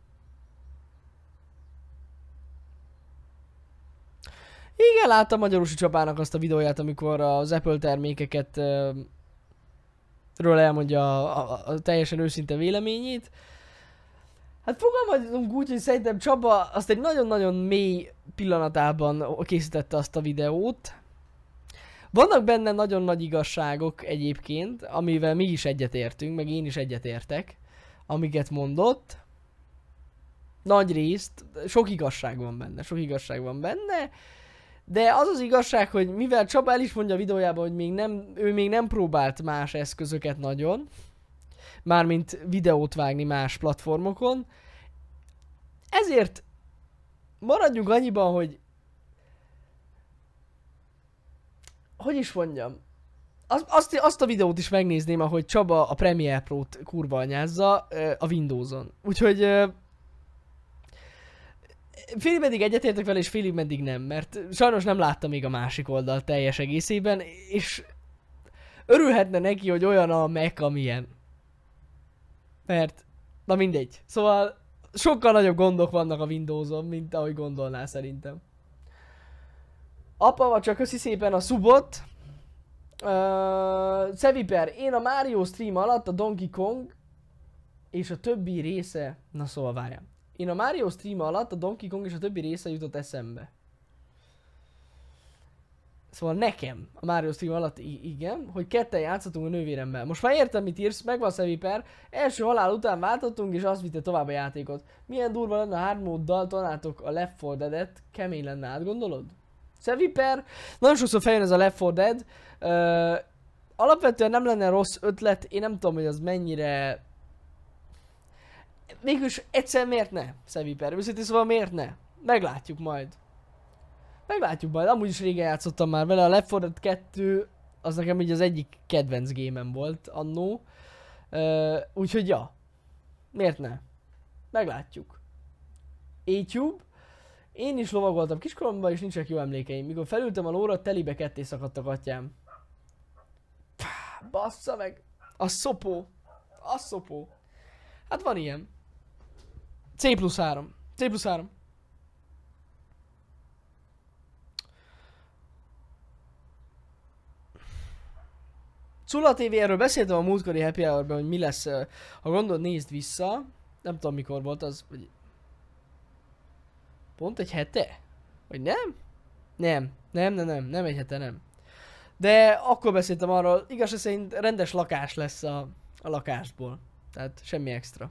Igen, láttam Magyarusi Csapának azt a videóját, amikor az Apple termékeket ről elmondja a teljesen őszinte véleményét. Hát fogalmazunk úgy, hogy szerintem Csaba azt egy nagyon-nagyon mély pillanatában készítette azt a videót. Vannak benne nagyon nagy igazságok egyébként, amivel mi is egyetértünk, meg én is egyetértek, amiket mondott. Nagy részt, sok igazság van benne. De az az igazság, hogy mivel Csaba el is mondja a videójában, hogy ő még nem próbált más eszközöket nagyon, mármint videót vágni más platformokon, ezért maradjunk annyiban, hogy is mondjam, azt a videót is megnézném, ahogy Csaba a Premiere Pro-t kurva anyázza a Windowson. Úgyhogy félig meddig egyetértek vele, és félig meddig nem, mert sajnos nem láttam még a másik oldal teljes egészében, és örülhetne neki, hogy olyan a Mac, amilyen. Mert, na mindegy. Szóval sokkal nagyobb gondok vannak a Windowson, mint ahogy gondolná szerintem. Apa, vagy csak köszi szépen a subot. Szeviper, én a Mario stream alatt a Donkey Kong és a többi része... Na szóval várjál. Én a Mario stream alatt a Donkey Kong és a többi része jutott eszembe. Szóval nekem a Mario stream alatt igen, hogy ketten játszhatunk a nővéremmel. Most már értem, mit írsz, megvan Szeviper. Első halál után váltottunk, és azt vitte tovább a játékot. Milyen durva lenne, a hard móddal találtok a Left 4 Dead-et, kemény lenne, átgondolod? Szeviper, nagyon sokszor feljön ez a Left 4 Dead. Alapvetően nem lenne rossz ötlet, én nem tudom, hogy az mennyire... Mégis egyszer miért ne, Szeviper? Őszintén szóval miért ne? Meglátjuk majd. Amúgy is régen játszottam már vele, a Left 4 Dead 2 az nekem így az egyik kedvenc gémem volt annó. Úgyhogy ja, miért ne? Meglátjuk. YouTube. Én is lovagoltam kiskoromban, és nincsenek jó emlékeim. Mikor felültem a lóra, telibe ketté szakadtak, atyám. Pá, bassza meg! A szopó. A szopó. Hát van ilyen. C+3. C+3. Cula TV, erről beszéltem a múltkori Happy Hour-ben, hogy mi lesz, ha gondolod, nézd vissza. Nem tudom mikor volt az, hogy... Pont egy hete? Vagy nem? Nem egy hete, nem. De akkor beszéltem arról, igaz szerint rendes lakás lesz a lakásból. Tehát semmi extra.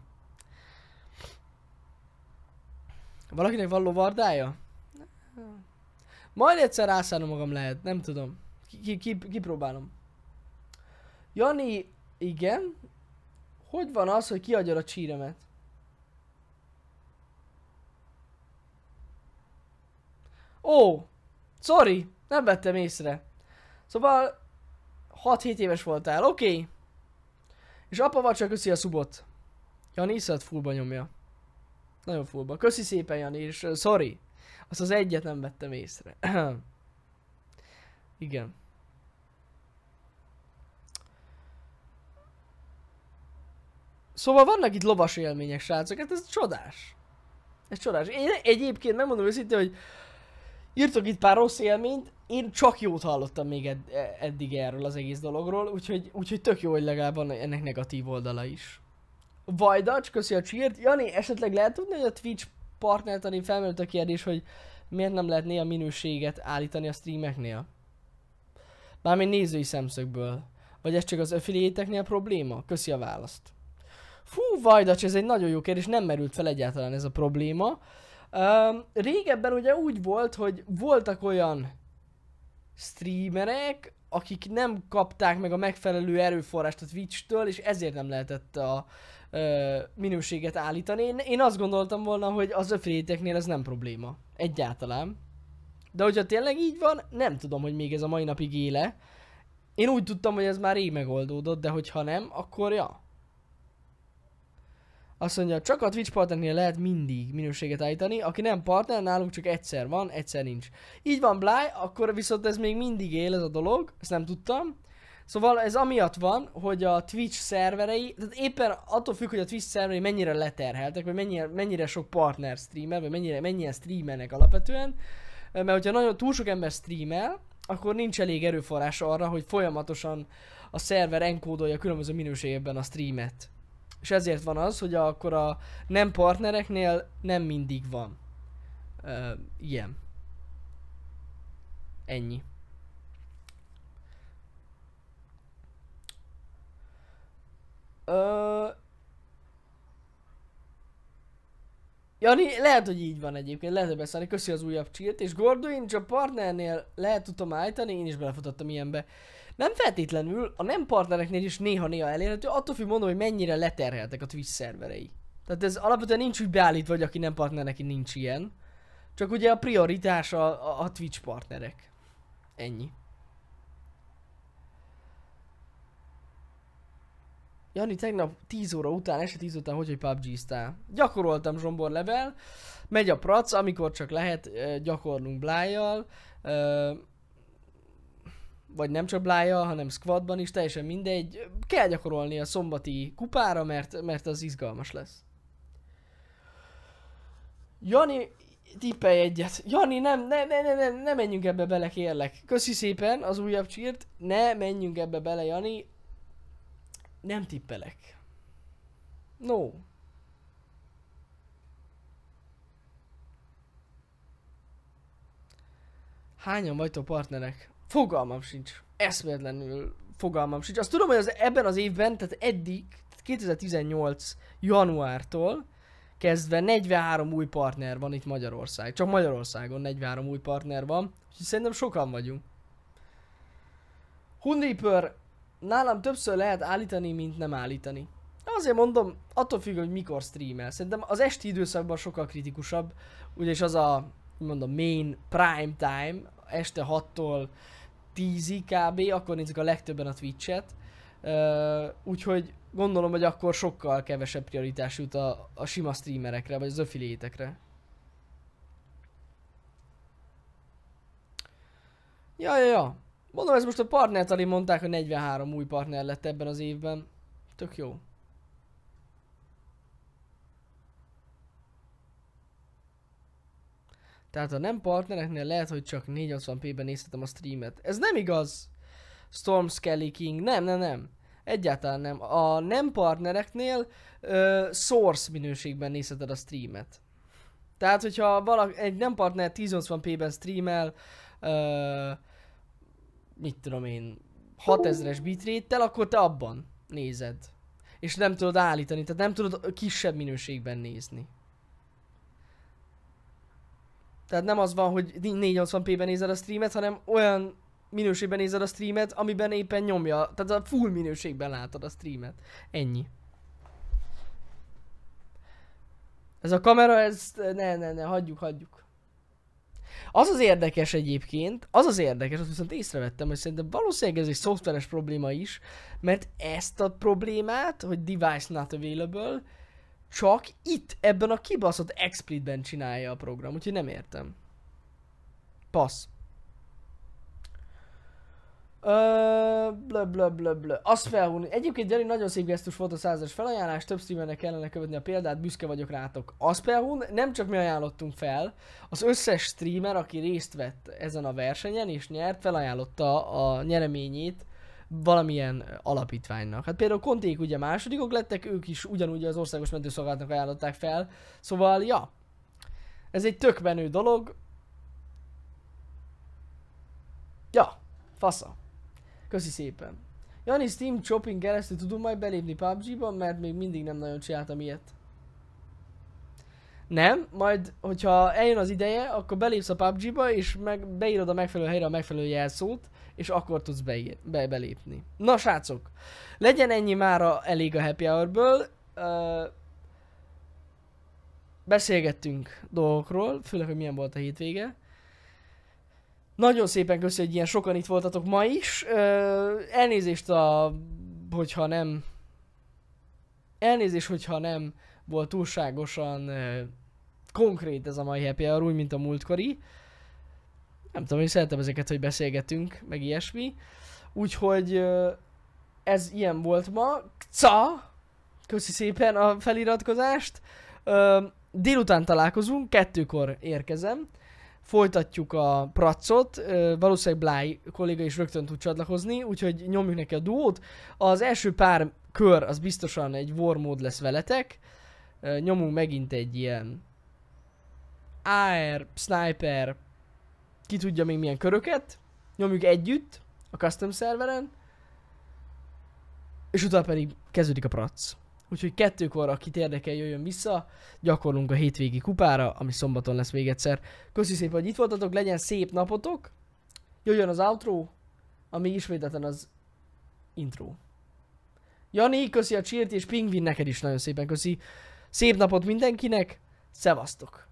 Valakinek van lovardája? Majd egyszer rászállom magam, lehet, nem tudom. Kipróbálom. Jani, igen. Hogy van az, hogy kiadjad a csíremet? Ó, sorry, nem vettem észre. Szóval 6-7 éves voltál, oké. És apa vacsa, köszi a szubot. Jani iszad fullba nyomja. Nagyon fullba. Köszi szépen, Jani, és sorry. Azt az egyet nem vettem észre. Igen. Szóval vannak itt lovas élmények, srácok, hát ez csodás. Ez csodás. Én egyébként megmondom őszintén, hogy írtok itt pár rossz élményt, én csak jót hallottam még eddig erről az egész dologról, úgyhogy tök jó, hogy legalább van ennek negatív oldala is. Vajdacs, köszi a cheert. Jani, esetleg lehet tudni, hogy a Twitch partnertani felmerült a kérdés, hogy miért nem lehet néha minőséget állítani a streameknél? Bármint nézői szemszögből. Vagy ez csak az affiliate-eknél probléma? Köszi a választ. Fú, Vajdacs, ez egy nagyon jó kérdés, nem merült fel egyáltalán ez a probléma. Régebben ugye úgy volt, hogy voltak olyan streamerek, akik nem kapták meg a megfelelő erőforrást a Twitch-től, és ezért nem lehetett a minőséget állítani. Én azt gondoltam volna, hogy az affiliate-eknél ez nem probléma. Egyáltalán. De hogyha tényleg így van, nem tudom, hogy még ez a mai napig éle. Én úgy tudtam, hogy ez már rég megoldódott, de hogyha nem, akkor ja. Azt mondja, csak a Twitch partnernél lehet mindig minőséget állítani, aki nem partner, nálunk csak egyszer van, egyszer nincs. Így van, Bly, akkor viszont ez még mindig él ez a dolog, ezt nem tudtam. Szóval ez amiatt van, hogy a Twitch szerverei, tehát éppen attól függ, hogy a Twitch szerverei mennyire leterheltek, vagy mennyire sok partner streamer, vagy mennyien streamelnek alapvetően. Mert hogyha nagyon túl sok ember streamel, akkor nincs elég erőforrás arra, hogy folyamatosan a szerver enkódolja különböző minőségekben a streamet. És ezért van az, hogy akkor a nem partnereknél nem mindig van ilyen. Ennyi. Jani, lehet, hogy így van egyébként, lehet, hogy beszállni, köszi az újabb cheert, és Gordoin, csak partnernél lehet tudom állítani, én is belefutottam ilyenbe. Nem feltétlenül, a nem partnereknél is néha-néha elérhető, attól függ mondom, hogy mennyire leterheltek a Twitch szerverei. Tehát ez alapvetően nincs úgy beállítva, hogy aki nem partner, neki nincs ilyen. Csak ugye a prioritás a Twitch partnerek. Ennyi. Jani, tegnap 10 óra után, este 10 után hogy PUBG-ztál? Gyakoroltam Zsombor level, megy a prac, amikor csak lehet, gyakorlunk Blájjal, vagy nem csak Blájjal, hanem squadban is, teljesen mindegy. Kell gyakorolni a szombati kupára, mert az izgalmas lesz. Jani, tippelj egyet. Jani, ne menjünk ebbe bele, kérlek. Köszi szépen az újabb cheert, ne menjünk ebbe bele, Jani. Nem tippelek. No. Hányan vagytok partnerek? Fogalmam sincs. Eszméletlenül fogalmam sincs. Azt tudom, hogy ebben az évben, tehát eddig, 2018 januártól kezdve 43 új partner van itt Magyarország. Csak Magyarországon 43 új partner van. Úgyhogy szerintem sokan vagyunk. Hunreaper, nálam többször lehet állítani, mint nem állítani. Azért mondom, attól függ, hogy mikor streamel. Szerintem az esti időszakban sokkal kritikusabb, ugyanis az a, mondom, main prime time, este 6-tól 10-ig kb. Akkor nézik a legtöbben a Twitch-et. Úgyhogy gondolom, hogy akkor sokkal kevesebb prioritás jut a sima streamerekre, vagy az affiliate-ekre. Ja. Mondom, ez most a partnertali mondták, hogy 43 új partner lett ebben az évben. Tök jó. Tehát a nem partnereknél lehet, hogy csak 480p-ben nézhetem a streamet. Ez nem igaz! Storm Skelly King. Nem. Egyáltalán nem. A nem partnereknél source minőségben nézheted a streamet. Tehát, hogyha egy nem partner 1080p-ben streamel, mit tudom én, 6000-es bitrate-tel, akkor te abban nézed. És nem tudod állítani, tehát nem tudod kisebb minőségben nézni. Tehát nem az van, hogy 480p-ben nézed a streamet, hanem olyan minőségben nézed a streamet, amiben éppen nyomja. Tehát a full minőségben látod a streamet. Ennyi. Ez a kamera, ez... Ne, hagyjuk. Az az érdekes egyébként, azt viszont észrevettem, hogy szerintem valószínűleg ez egy szoftveres probléma is, mert ezt a problémát, hogy device not available, csak itt, ebben a kibaszott XSplit-ben csinálja a program, úgyhogy nem értem. Passz. Azt felhúni. Egyébként Gyari, nagyon szép gesztus volt a 100-es felajánlás, több streamernek kellene követni a példát, büszke vagyok rátok. Asperhun nem csak mi ajánlottunk fel, az összes streamer, aki részt vett ezen a versenyen és nyert, felajánlotta a nyereményét valamilyen alapítványnak. Hát például Konték ugye másodikok lettek, ők is ugyanúgy az országos mentőszolgálatnak ajánlották fel, szóval ja, ez egy tök menő dolog. Ja, fasza. Köszi szépen. Jani, Steam Shopping keresztül tudom majd belépni PUBG-ban, mert még mindig nem nagyon csináltam ilyet. Nem, majd, hogyha eljön az ideje, akkor belépsz a PUBG-ba, és beírod a megfelelő helyre a megfelelő jelszót, és akkor tudsz belépni. Na srácok, legyen ennyi mára elég a Happy Hour-ből. Beszélgettünk dolgokról, főleg, hogy milyen volt a hétvége. Nagyon szépen köszönjük, hogy ilyen sokan itt voltatok ma is. Elnézést, hogyha nem... Elnézést, hogyha nem volt túlságosan konkrét ez a mai Happy Hour, úgy, mint a múltkori. Nem tudom, én szeretem ezeket, hogy beszélgetünk, meg ilyesmi. Úgyhogy ez ilyen volt ma. Köszi szépen a feliratkozást. Délután találkozunk, 2-kor érkezem. Folytatjuk a pracot, valószínűleg Bly kolléga is rögtön tud csatlakozni, úgyhogy nyomjuk neki a duót. Az első pár kör az biztosan egy war mód lesz veletek. Nyomunk megint egy ilyen AR, sniper, ki tudja még milyen köröket. Nyomjuk együtt a custom szerveren. És utána pedig kezdődik a prac. Úgyhogy 2-kor, akit érdekel, jöjjön vissza. Gyakorlunk a hétvégi kupára, ami szombaton lesz még egyszer. Köszi szépen, hogy itt voltatok, legyen szép napotok. Jöjjön az outro, ami ismételten az intro. Jani, köszi a cheert, és Pingvin neked is nagyon szépen köszi. Szép napot mindenkinek, szevasztok!